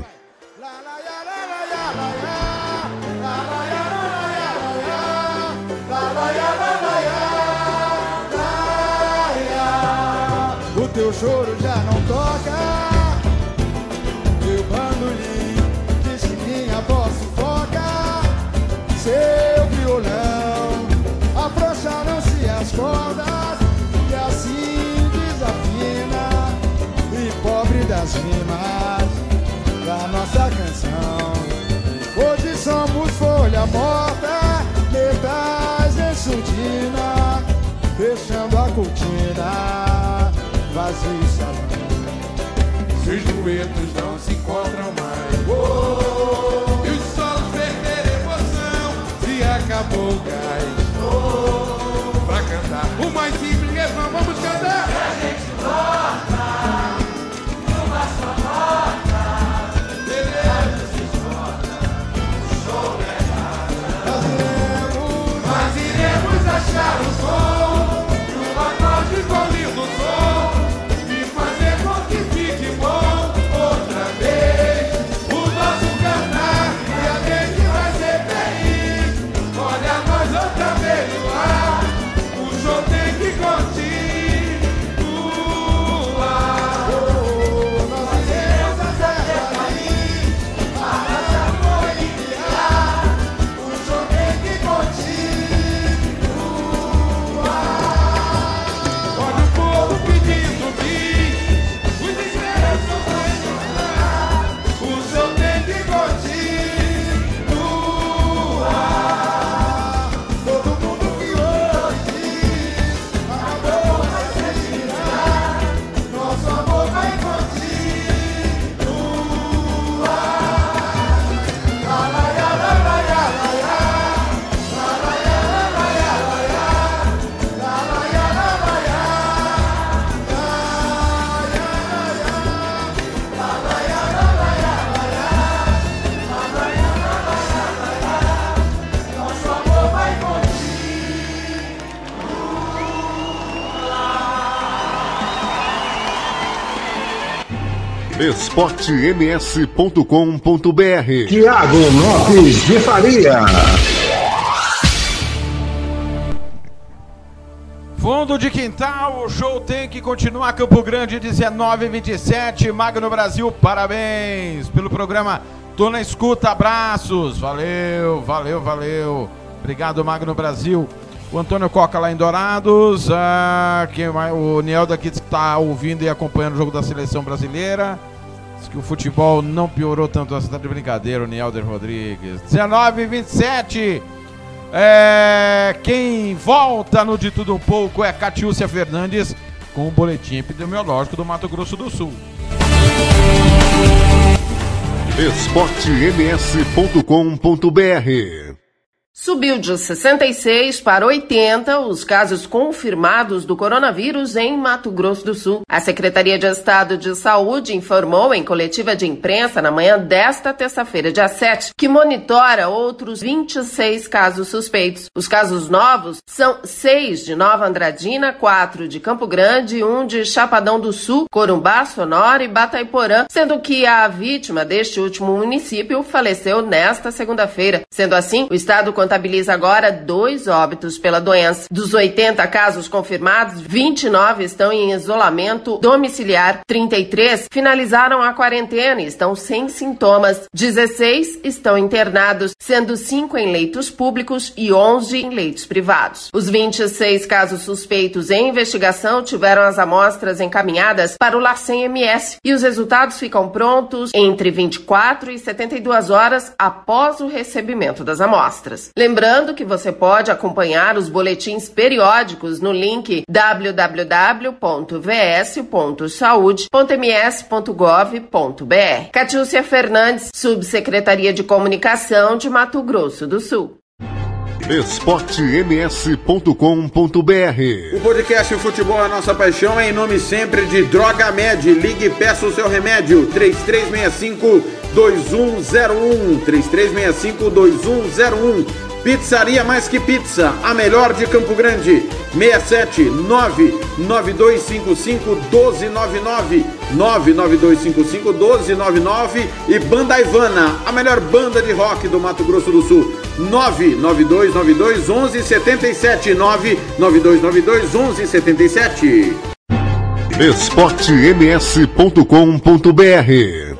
O teu choro já não toca, teu bandolim diz que minha voz sufoca, seu violão afrouxaram-se as cordas e assim desafina, e pobre das rimas da nossa canção. Hoje somos folha morta, metais em surdina, fechando a cortina, vazio salão. Seus duetos não se encontram mais, oh, e os solos perderam emoção, se acabou o gás, oh, pra cantar o mais simples refrão, vamos cantar. E a gente volta numa só nota, beleza se esgota, o show é nada. Fazemos, mas iremos achar o som de um acorde com lindo som e fazer com que fique bom outra vez o nosso cantar, e a gente vai ser feliz. Olha nós outra vez no ar, o show tem que continuar. Oh, nós iremos até Paris, a nossa foi o show tem que continuar. Olha o povo pedindo bis, os ingressos vão entrar, o show tem que continuar. Todo mundo que hoje acabou vai se girar, nosso amor vai continuar. La la ya la la ya la ya, la la ya la la ya la ya, la la ya la la ya, la ya la ya la la ya la ya, la la ya la la ya la ya, nosso amor vai
esporte m s ponto com ponto b r.
Tiago Lopes de Faria.
Fundo de quintal, o show tem que continuar. Campo Grande, dezenove e vinte e sete. Magno Brasil, parabéns pelo programa. Tô na escuta, abraços. Valeu, valeu, valeu. Obrigado, Magno Brasil. O Antônio Coca lá em Dourados. Ah, quem mais? O Nieldo aqui está ouvindo e acompanhando o jogo da seleção brasileira. Diz que o futebol não piorou tanto. Você tá de brincadeira, o Nielder Rodrigues. dezenove e vinte e sete. É, quem volta no De Tudo Um Pouco é Catiúcia Fernandes com o boletim epidemiológico do Mato Grosso do Sul.
esporte m s ponto com ponto b r.
Subiu de sessenta e seis para oitenta os casos confirmados do coronavírus em Mato Grosso do Sul. A Secretaria de Estado de Saúde informou em coletiva de imprensa na manhã desta terça-feira, dia sete, que monitora outros vinte e seis casos suspeitos. Os casos novos são seis de Nova Andradina, quatro de Campo Grande, um de Chapadão do Sul, Corumbá, Sonora e Batayporã, sendo que a vítima deste último município faleceu nesta segunda-feira. Sendo assim, o estado contabiliza agora dois óbitos pela doença. Dos oitenta casos confirmados, vinte e nove estão em isolamento domiciliar, trinta e três finalizaram a quarentena e estão sem sintomas, dezesseis estão internados, sendo cinco em leitos públicos e onze em leitos privados. Os vinte e seis casos suspeitos em investigação tiveram as amostras encaminhadas para o LACEN M S e os resultados ficam prontos entre vinte e quatro e setenta e duas horas após o recebimento das amostras. Lembrando que você pode acompanhar os boletins periódicos no link w w w ponto v s ponto saúde ponto m s ponto gov ponto b r. Catiúcia Fernandes, Subsecretaria de Comunicação de Mato Grosso do Sul.
esporte m s ponto com ponto b r.
O podcast Futebol é Nossa Paixão é em nome sempre de Droga Med. Ligue e peça o seu remédio. três três seis cinco, dois um zero um. três três seis cinco, dois um zero um. Pizzaria Mais Que Pizza, a melhor de Campo Grande. seis sete nove nove dois cinco cinco um dois nove nove. nove nove dois cinco cinco um dois nove nove. E Banda Ivana, a melhor banda de rock do Mato Grosso do Sul. nove nove dois nove dois um um sete sete. nove nove dois nove dois um um sete sete.
esporte m s ponto com ponto b r.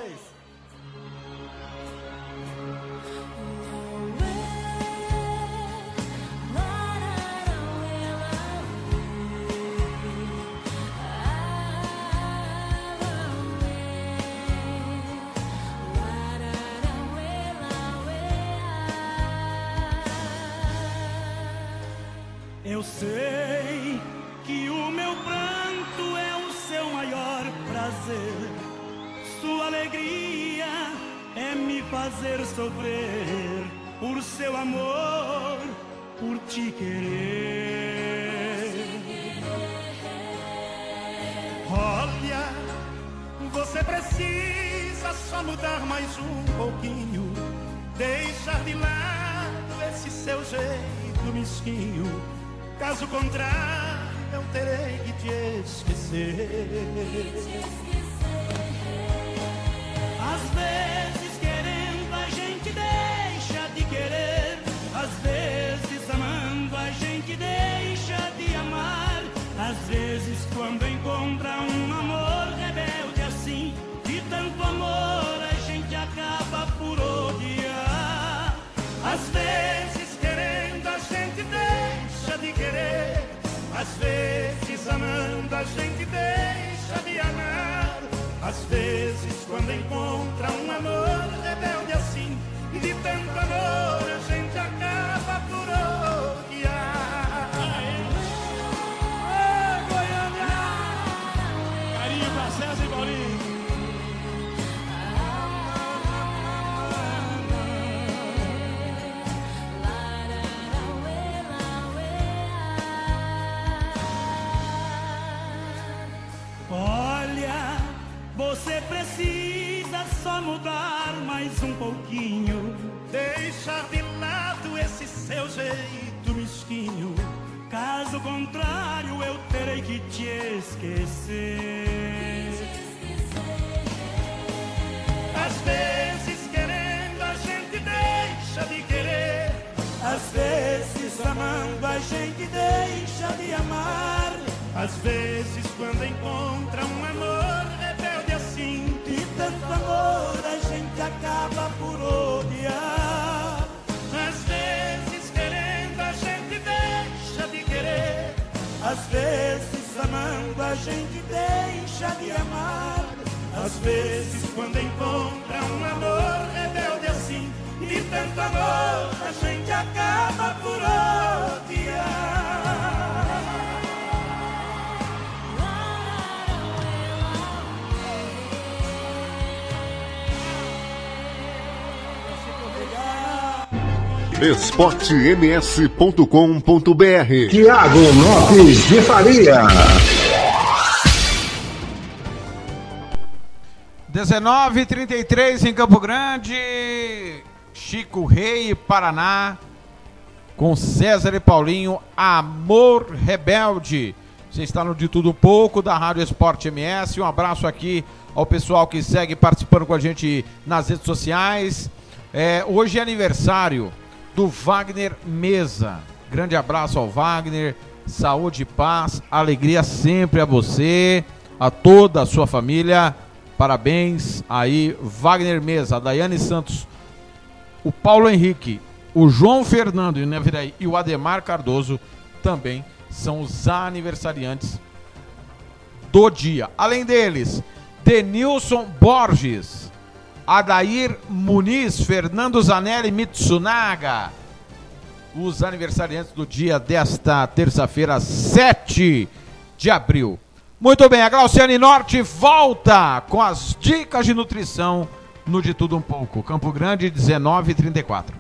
Eu sei que o meu pranto é o seu maior prazer. Sua alegria é me fazer sofrer por seu amor, por te querer. Olha, você precisa só mudar mais um pouquinho, deixar de lado esse seu jeito mesquinho. Caso contrário, eu terei que te esquecer. Às vezes querendo a gente deixa de querer, às vezes amando a gente deixa de amar. Às vezes quando encontra um amor rebelde assim, de tanto amor a gente acaba por odiar. Às vezes querendo a gente deixa de querer, às vezes amando a gente deixa de amar. Às vezes quando encontra um amor rebelde assim, de tanto amor a gente acaba por odiar. Ê, Goiânia! Carinho pra César e Paulinho. Olha, você precisa só mudar mais um pouquinho, deixar de lado esse seu jeito mesquinho. Caso contrário, eu terei que te esquecer. Às vezes querendo a gente deixa de querer, às vezes amando a gente deixa de amar. Às vezes quando encontra um amor rebelde assim, de tanto amor a gente acaba por odiar. Às vezes querendo a gente deixa de querer, às vezes amando a gente deixa de amar. Às vezes quando encontra um amor rebelde assim, de tanto amor a gente acaba por odiar.
esporte m s ponto com ponto b r.
Tiago Lopes de Faria.
dezenove e trinta e três em Campo Grande. Chico Rei, Paraná. Com César e Paulinho, Amor Rebelde. Você está no De Tudo Um Pouco, da Rádio Esporte M S. Um abraço aqui ao pessoal que segue participando com a gente nas redes sociais. É, hoje é aniversário do Wagner Mesa. Grande abraço ao Wagner, saúde e paz, alegria sempre a você, a toda a sua família. Parabéns aí, Wagner Mesa, a Daiane Santos, o Paulo Henrique, o João Fernando e o Ademar Cardoso também são os aniversariantes do dia. Além deles, Denilson Borges, Adair Muniz, Fernando Zanelli Mitsunaga, os aniversariantes do dia desta terça-feira, sete de abril. Muito bem, a Glauciane Norte volta com as dicas de nutrição no De Tudo Um Pouco. Campo Grande, dezenove e trinta e quatro.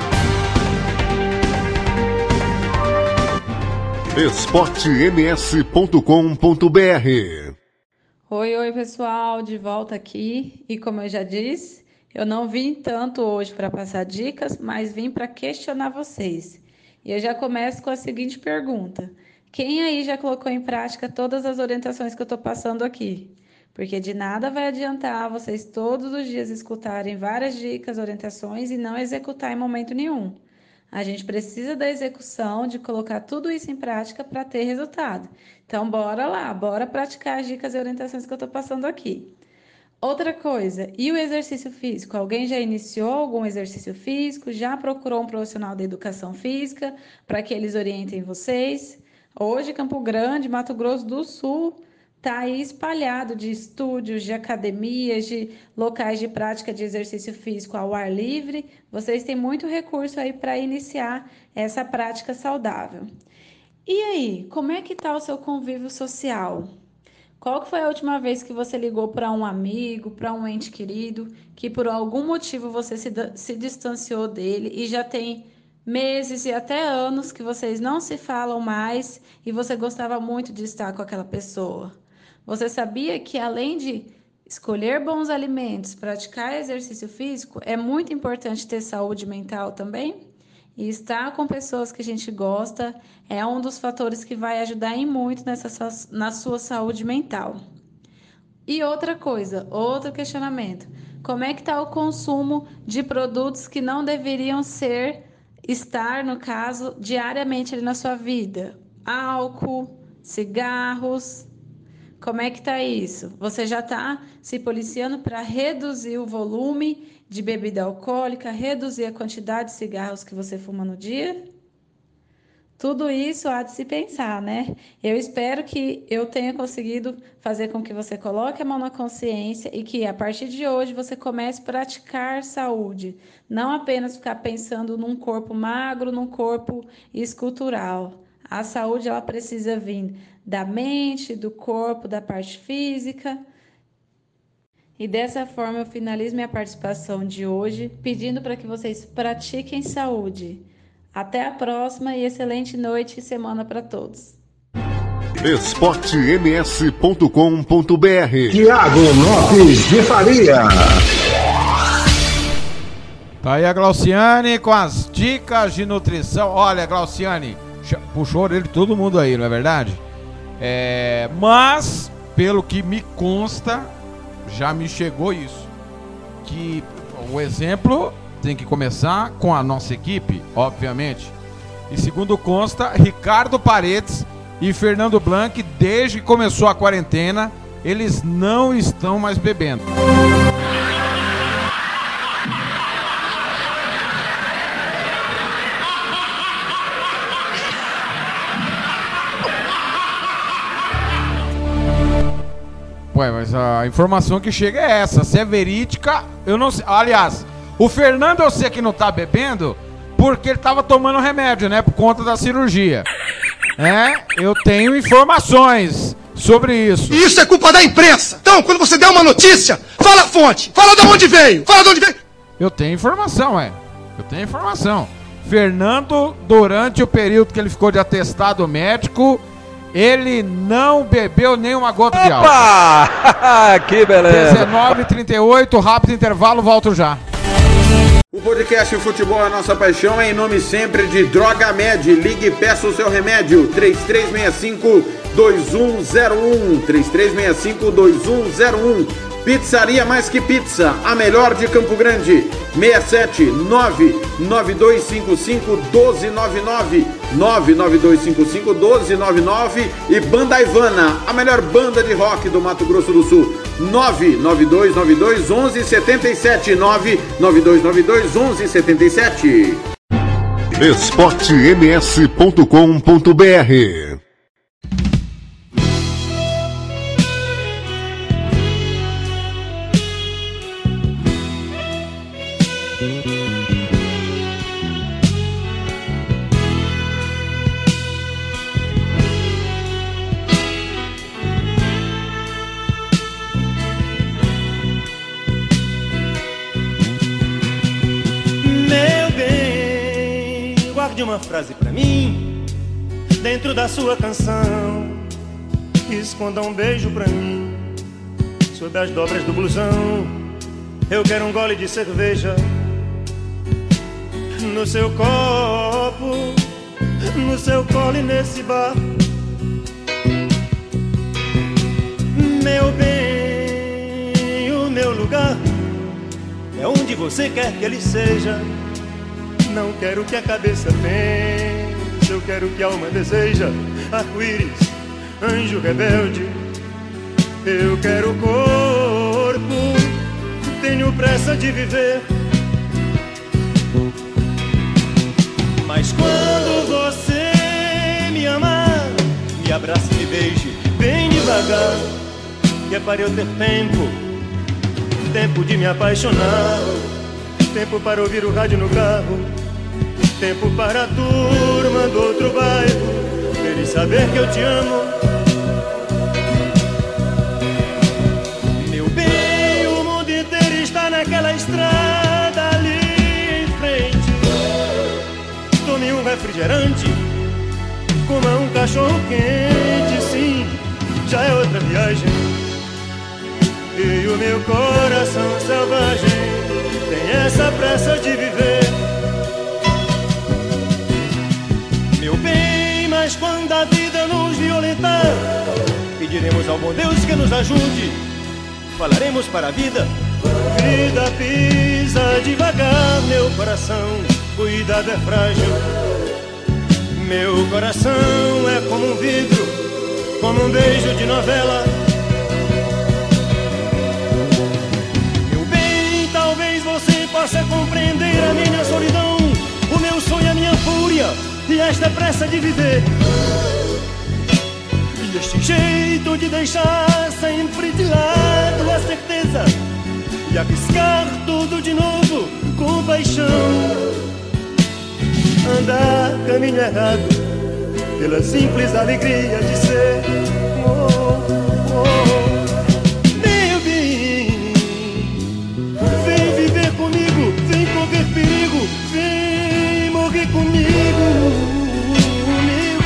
esporte m s ponto com ponto b r.
Oi, oi pessoal, de volta aqui. E como eu já disse, eu não vim tanto hoje para passar dicas, mas vim para questionar vocês. E eu já começo com a seguinte pergunta: quem aí já colocou em prática todas as orientações que eu estou passando aqui? Porque de nada vai adiantar vocês todos os dias escutarem várias dicas, orientações e não executar em momento nenhum. A gente precisa da execução, de colocar tudo isso em prática para ter resultado. Então, bora lá, bora praticar as dicas e orientações que eu estou passando aqui. Outra coisa, e o exercício físico? Alguém já iniciou algum exercício físico? Já procurou um profissional da educação física para que eles orientem vocês? Hoje, Campo Grande, Mato Grosso do Sul, está aí espalhado de estúdios, de academias, de locais de prática de exercício físico ao ar livre. Vocês têm muito recurso aí para iniciar essa prática saudável. E aí, como é que está o seu convívio social? Qual que foi a última vez que você ligou para um amigo, para um ente querido, que por algum motivo você se, se distanciou dele e já tem meses e até anos que vocês não se falam mais e você gostava muito de estar com aquela pessoa? Você sabia que além de escolher bons alimentos, praticar exercício físico, é muito importante ter saúde mental também? E estar com pessoas que a gente gosta é um dos fatores que vai ajudar em muito nessa, na sua saúde mental. E outra coisa, outro questionamento: como é que está o consumo de produtos que não deveriam ser, estar, no caso, diariamente ali na sua vida? Álcool, cigarros. Como é que tá isso? Você já está se policiando para reduzir o volume de bebida alcoólica, reduzir a quantidade de cigarros que você fuma no dia? Tudo isso há de se pensar, né? Eu espero que eu tenha conseguido fazer com que você coloque a mão na consciência e que a partir de hoje você comece a praticar saúde. Não apenas ficar pensando num corpo magro, num corpo escultural. A saúde, ela precisa vir da mente, do corpo, da parte física. E dessa forma eu finalizo minha participação de hoje, pedindo para que vocês pratiquem saúde. Até a próxima e excelente noite e semana para todos.
esporte m s ponto com ponto b r.
Tiago Lopes de Faria.
Tá aí a Glauciane com as dicas de nutrição. Olha, Glauciane, puxou a orelha de todo mundo aí, não é verdade? É, mas, pelo que me consta, já me chegou isso. Que o exemplo tem que começar com a nossa equipe, obviamente. E segundo consta, Ricardo Paredes e Fernando Blanc, desde que começou a quarentena, eles não estão mais bebendo. Ué, mas a informação que chega é essa. Se é verídica, eu não sei. Aliás, o Fernando eu sei que não tá bebendo porque ele tava tomando remédio, né? Por conta da cirurgia. É, eu tenho informações sobre isso.
E isso é culpa da imprensa. Então, quando você der uma notícia, fala a fonte. Fala de onde veio. Fala de onde veio.
Eu tenho informação, é. Eu tenho informação. Fernando, durante o período que ele ficou de atestado médico, ele não bebeu nenhuma gota Opa! de álcool.
Que beleza!
dezenove e trinta e oito, rápido intervalo, volto já.
O podcast Futebol é Nossa Paixão é em nome sempre de Droga Med. Ligue e peça o seu remédio. três três seis cinco, dois um zero um. três três seis cinco, dois um zero um. Pizzaria Mais Que Pizza, a melhor de Campo Grande. seis sete nove nove dois cinco cinco um dois nove nove. nove nove dois cinco cinco um dois nove nove. E Banda Ivana, a melhor banda de rock do Mato Grosso do Sul. nove nove dois nove dois um um sete sete. nove nove dois nove dois um um sete sete.
esporte m s ponto com ponto b r.
guarde uma frase pra mim dentro da sua canção. Esconda um beijo pra mim sob as dobras do blusão. Eu quero um gole de cerveja no seu copo, no seu colo e nesse bar. Meu bem, o meu lugar é onde você quer que ele seja. Não quero que a cabeça pense, eu quero que a alma deseja. Arco-íris, anjo rebelde, eu quero corpo, tenho pressa de viver. Mas quando você me amar, me abrace e me beije bem devagar, que é para eu ter tempo, tempo de me apaixonar, tempo para ouvir o rádio no carro, tempo para a turma do outro bairro, eles saber que eu te amo. Meu bem, o mundo inteiro está naquela estrada ali em frente. Tome um refrigerante, coma um cachorro quente, sim, já é outra viagem. E o meu coração selvagem tem essa pressa de viver. Meu bem, mas quando a vida nos violentar, pediremos ao bom Deus que nos ajude. Falaremos para a vida: vida, pisa devagar, meu coração, cuidado, é frágil. Meu coração é como um vidro, como um beijo de novela. Meu bem, talvez você possa compreender a minha solidão, o meu sonho, a minha fúria e esta pressa de viver. E este jeito de deixar sempre de lado a certeza e arriscar tudo de novo com paixão. Andar caminho errado pela simples alegria de ser. Oh, oh. Meu bem, vem viver comigo, vem correr perigo, vem morrer comigo. Meu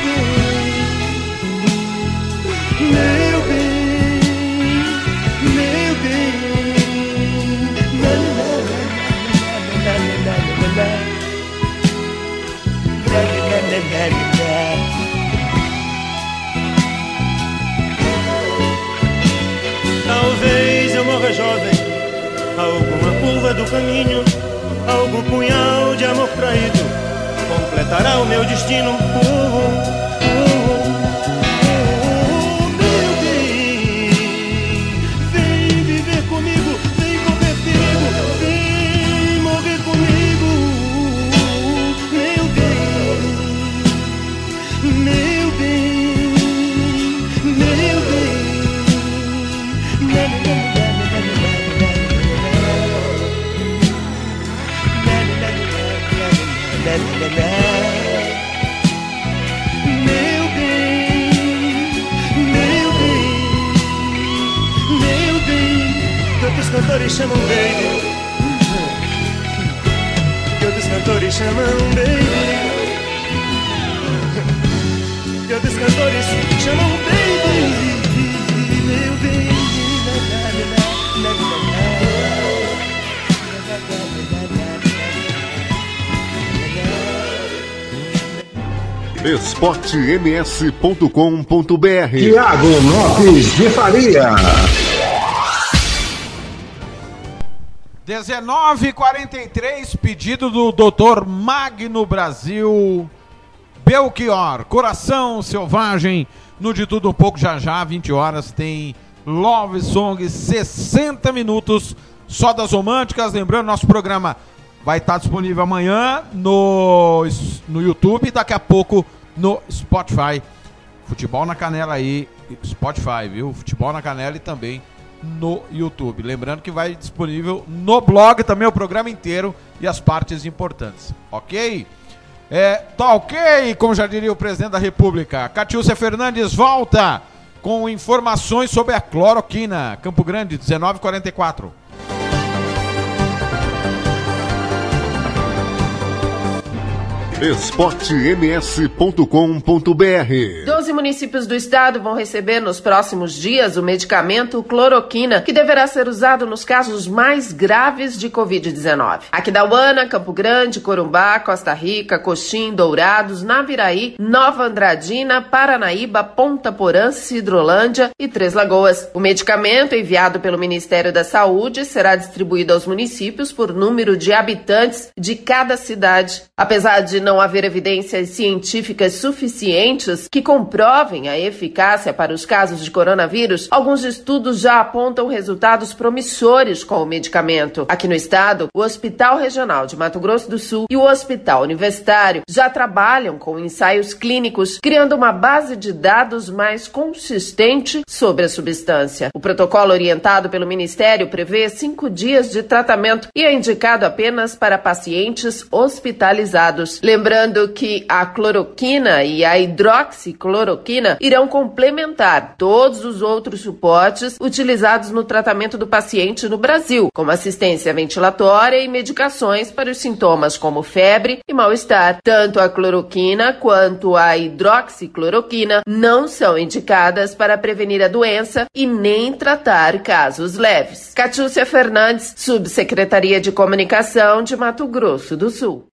bem, meu bem, meu bem. La, la, la, la, la, la, la. Talvez eu morra jovem, alguma curva do caminho, algum punhal de amor traído completará o meu destino. Uh, uh, uh, meu bem, vem viver comigo, vem correr perigo, vem morrer comigo. Meu bem, meu bem, meu bem. Meu bem, meu bem, meu bem. Que outros cantores chamam baby, que outros cantores chamam baby, que outros cantores chamam baby. Meu bem,
esporte m s ponto com ponto b r.
Tiago Lopes de Faria.
dezenove e quarenta e três, pedido do doutor Magno Brasil. Belchior, Coração Selvagem, no De Tudo Um Pouco, já já, vinte horas, tem Love Song, sessenta minutos, só das românticas. Lembrando, nosso programa vai estar disponível amanhã no, no YouTube e daqui a pouco no Spotify. Futebol na Canela aí, Spotify, viu? Futebol na Canela e também no YouTube. Lembrando que vai disponível no blog também o programa inteiro e as partes importantes, ok? É, tá ok, como já diria o presidente da República. Catiúcia Fernandes volta com informações sobre a cloroquina. Campo Grande, dezenove e quarenta e quatro.
esporte m s ponto com ponto b r.
Doze municípios do estado vão receber nos próximos dias o medicamento cloroquina, que deverá ser usado nos casos mais graves de covid dezenove. Aquidauana, Campo Grande, Corumbá, Costa Rica, Coxim, Dourados, Naviraí, Nova Andradina, Paranaíba, Ponta Porã, Cidrolândia e Três Lagoas. O medicamento, enviado pelo Ministério da Saúde, será distribuído aos municípios por número de habitantes de cada cidade. Apesar de não haver evidências científicas suficientes que comprovem a eficácia para os casos de coronavírus, alguns estudos já apontam resultados promissores com o medicamento. Aqui no estado, o Hospital Regional de Mato Grosso do Sul e o Hospital Universitário já trabalham com ensaios clínicos, criando uma base de dados mais consistente sobre a substância. O protocolo orientado pelo Ministério prevê cinco dias de tratamento e é indicado apenas para pacientes hospitalizados. Lembrando que a cloroquina e a hidroxicloroquina irão complementar todos os outros suportes utilizados no tratamento do paciente no Brasil, como assistência ventilatória e medicações para os sintomas como febre e mal-estar. Tanto a cloroquina quanto a hidroxicloroquina não são indicadas para prevenir a doença e nem tratar casos leves. Catiúcia Fernandes, Subsecretaria de Comunicação de Mato Grosso do Sul.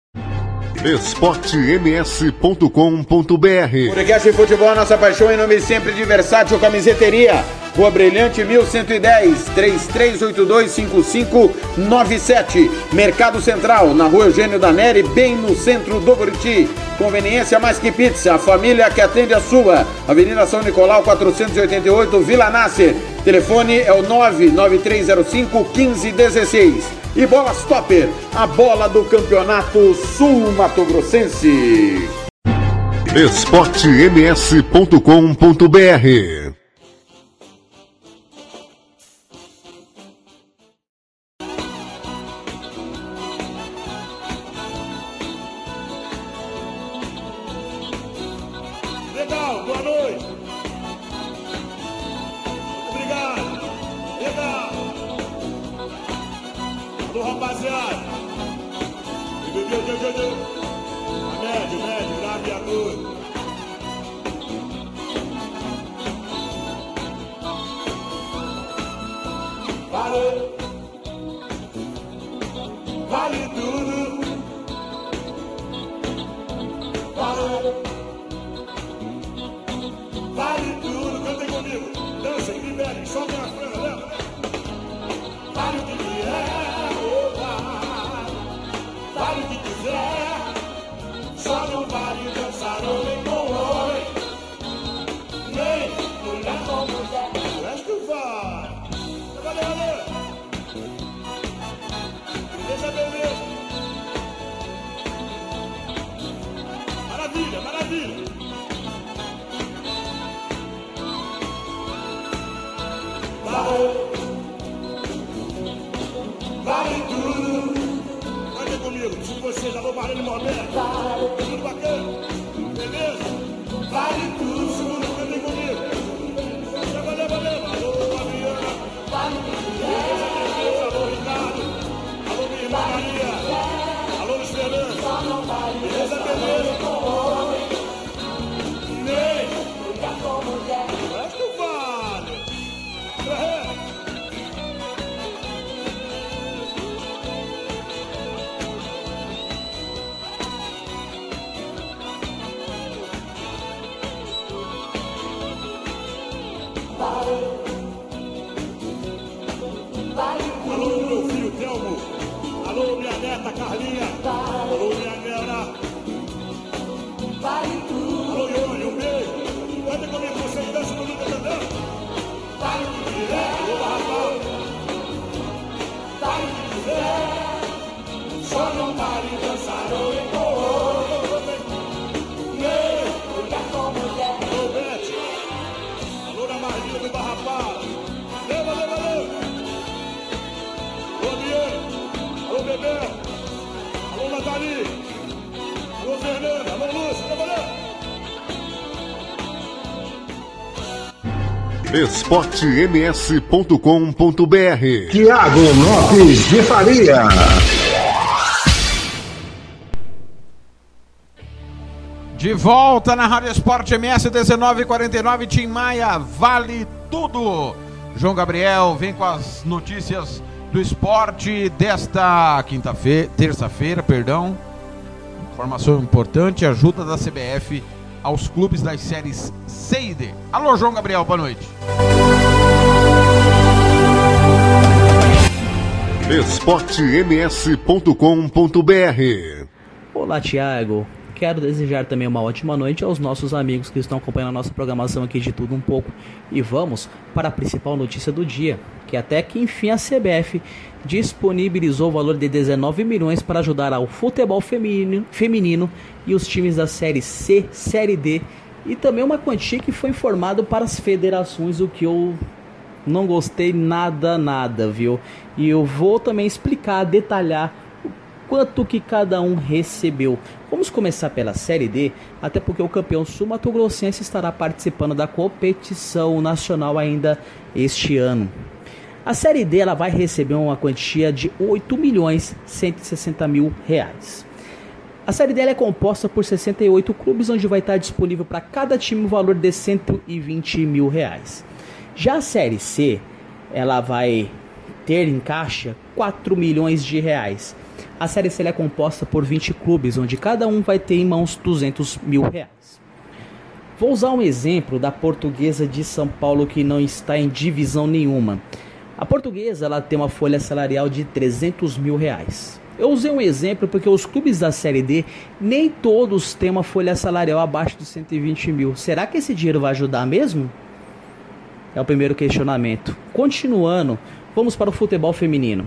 esporte m s ponto com ponto b r.
Podcast de futebol, a nossa paixão, em nome sempre de Versátil Camiseteria. Rua Brilhante mil cento e dez, três três oito dois, cinco cinco nove sete. Mercado Central, na Rua Eugênio da Neri, bem no centro do Buriti. Conveniência mais que pizza, a família que atende a sua. Avenida São Nicolau, quatrocentos e oitenta e oito, Vila Nasser. Telefone é o nove nove três zero cinco, um cinco um seis. E Bola Stopper, a bola do Campeonato Sul-Mato Grossense.
esporte m s ponto com ponto b r.
Legal, boa noite. Obrigado. Legal. Alô, rapaziada. A médio, médio, grave e agudo. Vale. Vale tudo. Vale. Vale tudo. Cantem comigo. Dancem, liberem, soltem a franga, lembra? Vale o que vier, opa. Vale o que quiser. Só não vale dançar homem com homem, nem mulher com mulher. O resto vale. Valeu, valeu. Beleza, beleza. Maravilha, maravilha. Vale. Vale tudo. Cante comigo, se você já vou barulho moderno. Vale. Tudo bacana. Beleza? Vale tudo, segura, cante comigo. Valeu, valeu. Alô, Fabiana. Vale tudo. Alô, Ricardo. Alô, minha irmã Maria. Alô, Luiz Fernando. Beleza, beleza. Nem. Mulher com mulher. O resto vale. É. Alô, meu filho Telmo. Alô, minha neta Carlinha. Alô, minha nera. Alô, Ione, um beijo. Canta comigo, vocês dançam comigo, tá cantando? Alô, Barrabão. Só não vale dançar homem com homem, nem mulher com mulher. Alô, Bete. Alô, na Marlinha do Barrapá. Leva, leva, leva. Alô, Biane. Alô, Bebel. Alô, Nathalie. Alô, Fernanda. Alô, Lúcia. Leva, leva.
esporte m s ponto com ponto b r.
Tiago Lopes de Faria.
De volta na Rádio Esporte M S dezenove e quarenta e nove, Tim Maia, vale tudo. João Gabriel vem com as notícias do esporte desta quinta-feira, terça-feira, perdão. Informação importante, ajuda da C B F aos clubes das séries C e D. Alô, João Gabriel, boa noite.
esporte m s ponto com ponto b r.
Olá, Thiago. Quero desejar também uma ótima noite aos nossos amigos que estão acompanhando a nossa programação aqui de tudo um pouco. E vamos para a principal notícia do dia, que até que enfim a C B F disponibilizou o valor de dezenove milhões para ajudar ao futebol feminino, feminino e os times da Série C, Série D, e também uma quantia que foi informado para as federações, o que eu não gostei nada, nada, viu? E eu vou também explicar, detalhar quanto que cada um recebeu. Vamos começar pela Série D, até porque o campeão sul-mato-grossense estará participando da competição nacional ainda este ano. A Série D ela vai receber uma quantia de oito milhões cento e sessenta mil reais. A Série D ela é composta por sessenta e oito clubes, onde vai estar disponível para cada time um valor de cento e vinte mil reais. Já a Série C, ela vai ter em caixa quatro milhões de reais. A Série C é composta por vinte clubes, onde cada um vai ter em mãos duzentos mil reais. Vou usar um exemplo da Portuguesa de São Paulo, que não está em divisão nenhuma. A Portuguesa ela tem uma folha salarial de trezentos mil reais. Eu usei um exemplo porque os clubes da Série D, nem todos têm uma folha salarial abaixo de cento e vinte mil. Será que esse dinheiro vai ajudar mesmo? É o primeiro questionamento. Continuando, vamos para o futebol feminino.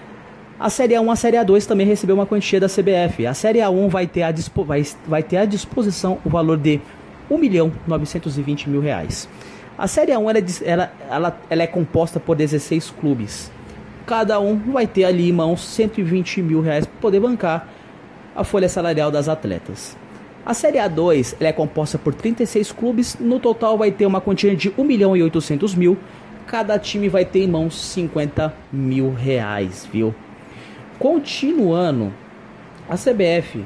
A Série A um e a Série A dois também recebeu uma quantia da C B F. A Série A um vai ter à, dispo, vai, vai ter à disposição o valor de um milhão novecentos e vinte mil reais. A Série A um ela é, ela, ela, ela é composta por dezesseis clubes. Cada um vai ter ali em mãos cento e vinte mil reais para poder bancar a folha salarial das atletas. A Série A dois ela é composta por trinta e seis clubes. No total vai ter uma quantia de um milhão e oitocentos mil. Cada time vai ter em mãos cinquenta mil reais, viu? Continuando, a C B F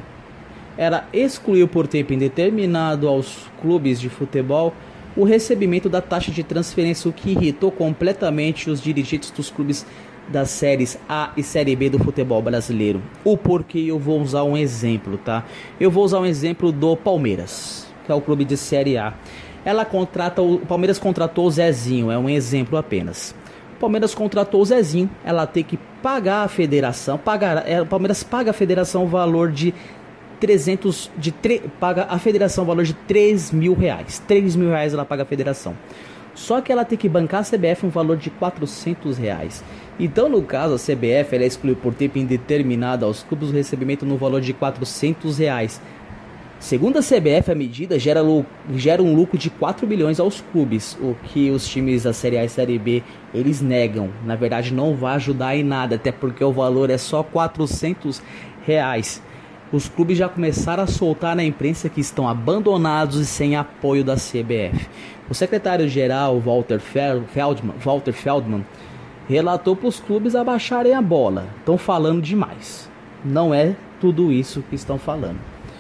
ela excluiu por tempo indeterminado aos clubes de futebol o recebimento da taxa de transferência, o que irritou completamente os dirigentes dos clubes das séries A e Série B do futebol brasileiro. O porquê eu vou usar um exemplo, tá? Eu vou usar um exemplo do Palmeiras, que é o clube de Série A. Ela contrata o, o Palmeiras contratou o Zezinho, é um exemplo apenas. O Palmeiras contratou o Zezinho, ela tem que pagar a federação, pagar, é, o Palmeiras paga a federação o valor de trezentos, de tre, paga a federação o valor de três mil reais, três mil reais ela paga a federação. Só que ela tem que bancar a C B F um valor de quatrocentos reais. Então, no caso, a C B F ela excluiu por tempo indeterminado aos clubes o recebimento no valor de quatrocentos reais. Segundo a C B F, a medida gera, gera um lucro de quatro milhões aos clubes, o que os times da Série A e Série B, eles negam. Na verdade, não vai ajudar em nada, até porque o valor é só quatrocentos reais. Os clubes já começaram a soltar na imprensa que estão abandonados e sem apoio da C B F. O secretário-geral, Walter Feldman, Walter Feldman, relatou para os clubes abaixarem a bola. Estão falando demais. Não é tudo isso que estão falando.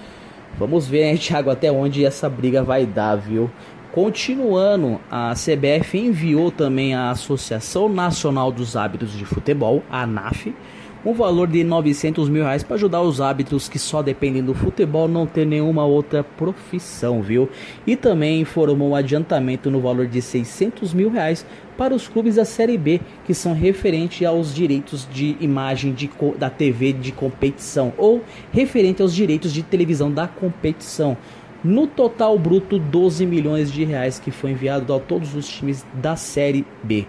Vamos ver, hein, Thiago, até onde essa briga vai dar, viu? Continuando, a C B F enviou também à Associação Nacional dos Árbitros de Futebol, a ANAF, um valor de novecentos mil reais para ajudar os árbitros que só dependem do futebol não ter nenhuma outra profissão, viu? E também informou um adiantamento no valor de seiscentos mil reais para os clubes da Série B, que são referentes aos direitos de imagem de, da T V de competição, ou referente aos direitos de televisão da competição. No total bruto, doze milhões de reais que foi enviado a todos os times da Série B.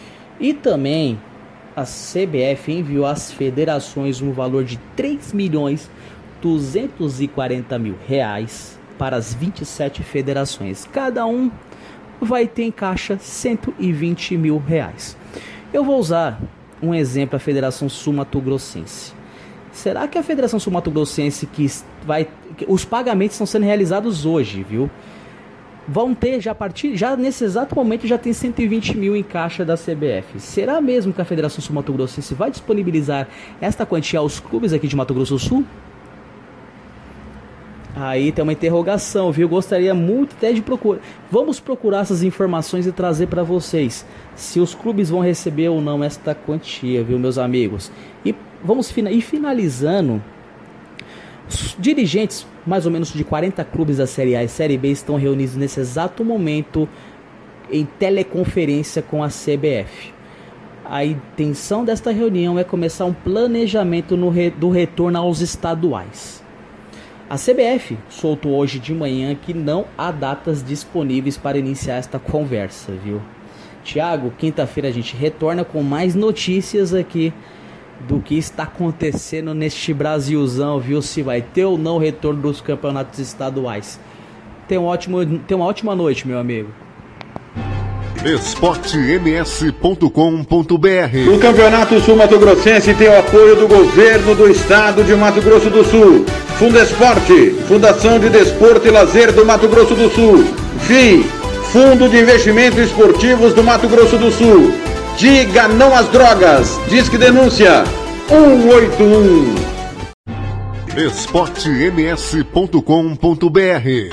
E também a C B F enviou às federações um valor de três milhões duzentos e quarenta mil reais para as vinte e sete federações. Cada um vai ter em caixa cento e vinte mil reais. Eu vou usar um exemplo, a Federação Sul-Mato-Grossense. Será que a Federação Sul-Mato-Grossense que vai, que os pagamentos estão sendo realizados hoje, viu? Vão ter, já a partir, já nesse exato momento já tem cento e vinte mil em caixa da C B F. Será mesmo que a Federação Sul-Mato-Grossense vai disponibilizar esta quantia aos clubes aqui de Mato Grosso do Sul? Aí tem uma interrogação, viu? Gostaria muito até de procurar. Vamos procurar essas informações e trazer para vocês se os clubes vão receber ou não esta quantia, viu, meus amigos? E vamos fina... ir finalizando. Os dirigentes, mais ou menos de quarenta clubes da Série A e Série B, estão reunidos nesse exato momento em teleconferência com a C B F. A intenção desta reunião é começar um planejamento no re... do retorno aos estaduais. A C B F soltou hoje de manhã que não há datas disponíveis para iniciar esta conversa, viu? Tiago, quinta-feira a gente retorna com mais notícias aqui do que está acontecendo neste Brasilzão, viu? Se vai ter ou não retorno dos campeonatos estaduais. Tenha um ótimo, tenha uma ótima noite, meu amigo.
esporte m s ponto com ponto b r.
O Campeonato Sul Mato Grossense tem o apoio do Governo do Estado de Mato Grosso do Sul, Fundesporte, Fundação de Desporto e Lazer do Mato Grosso do Sul, F I I, Fundo de Investimentos Esportivos do Mato Grosso do Sul. Diga não às drogas. Disque denúncia um oito um.
esporte m s ponto com ponto b r.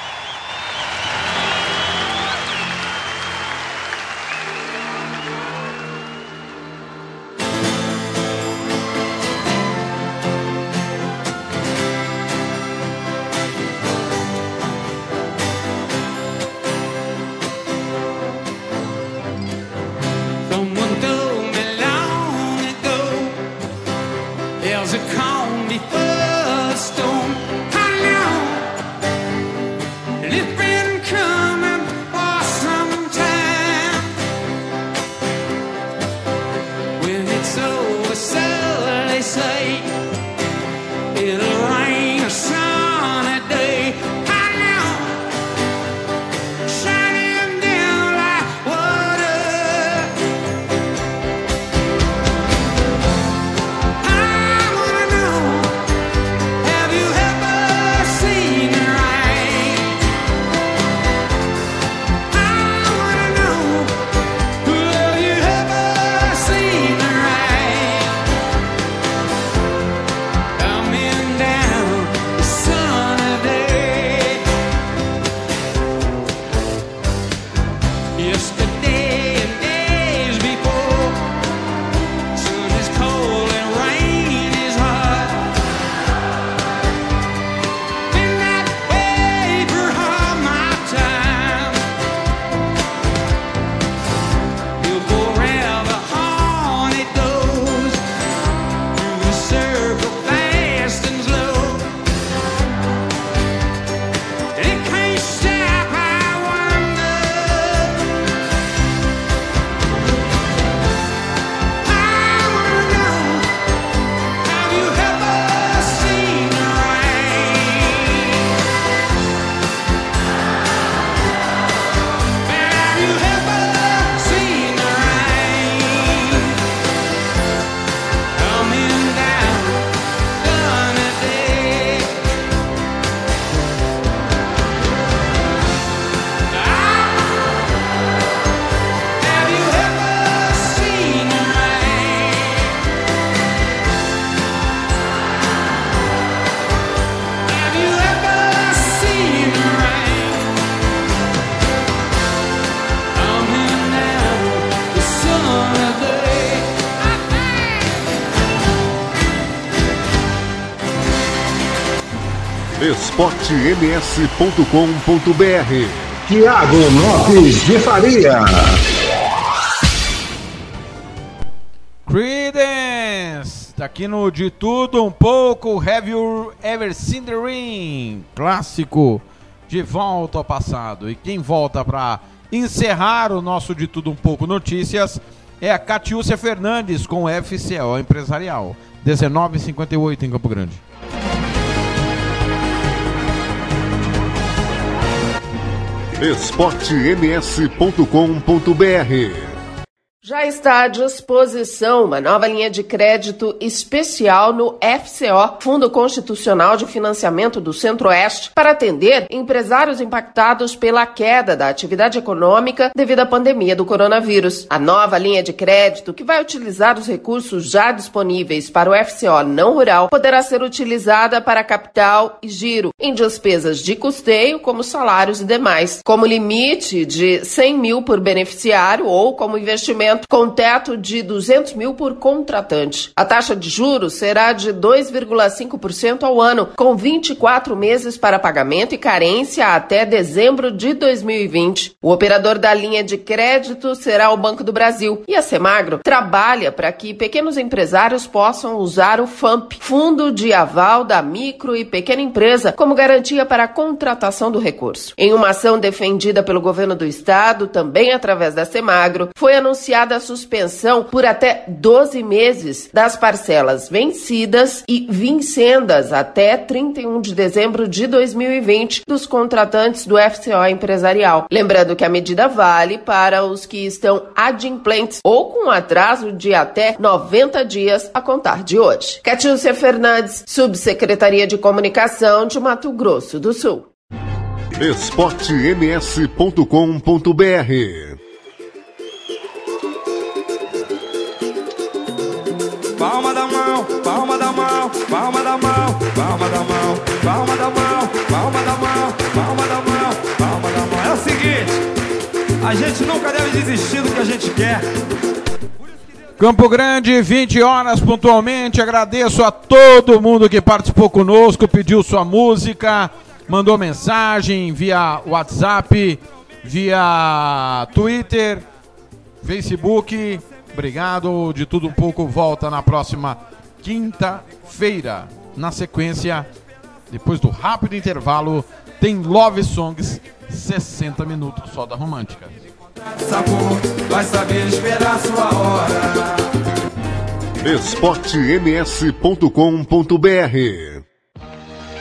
esporte m s ponto com ponto b r.
Tiago Lopes de Faria.
Creedence, tá aqui no De Tudo Um Pouco. Have You Ever Seen the Ring? Clássico de volta ao passado. E quem volta para encerrar o nosso De Tudo Um Pouco Notícias é a Catiúcia Fernandes com o F C O Empresarial. dezenove e cinquenta e oito em Campo Grande.
esporte m s ponto com ponto b r.
Já está à disposição uma nova linha de crédito especial no F C O, Fundo Constitucional de Financiamento do Centro-Oeste, para atender empresários impactados pela queda da atividade econômica devido à pandemia do coronavírus. A nova linha de crédito, que vai utilizar os recursos já disponíveis para o F C O não rural, poderá ser utilizada para capital e giro, em despesas de custeio, como salários e demais, como limite de cem mil por beneficiário ou como investimento com teto de duzentos mil por contratante. A taxa de juros será de dois vírgula cinco por cento ao ano, com vinte e quatro meses para pagamento e carência até dezembro de dois mil e vinte. O operador da linha de crédito será o Banco do Brasil e a Semagro trabalha para que pequenos empresários possam usar o FAMP, Fundo de Aval da Micro e Pequena Empresa, como garantia para a contratação do recurso. Em uma ação defendida pelo governo do estado, também através da Semagro, foi anunciada a suspensão por até doze meses das parcelas vencidas e vincendas até trinta e um de dezembro de dois mil e vinte dos contratantes do F C O empresarial. Lembrando que a medida vale para os que estão adimplentes ou com atraso de até noventa dias a contar de hoje. Catiúcia Fernandes, Subsecretaria de Comunicação de Mato Grosso do Sul.
esporte m s ponto com ponto b r.
Palma da mão, palma da mão, palma da mão, palma da mão, palma da mão, palma da mão, palma da mão, palma da mão. É o seguinte, a gente nunca deve desistir do que a gente quer.
Campo Grande, vinte horas pontualmente. Agradeço a todo mundo que participou conosco, pediu sua música, mandou mensagem via WhatsApp, via Twitter, Facebook. Obrigado, de tudo um pouco volta na próxima quinta-feira. Na sequência, depois do rápido intervalo, tem Love Songs, sessenta minutos só da romântica.
Sabor, vai saber esperar sua hora.
esporte m s ponto com ponto b r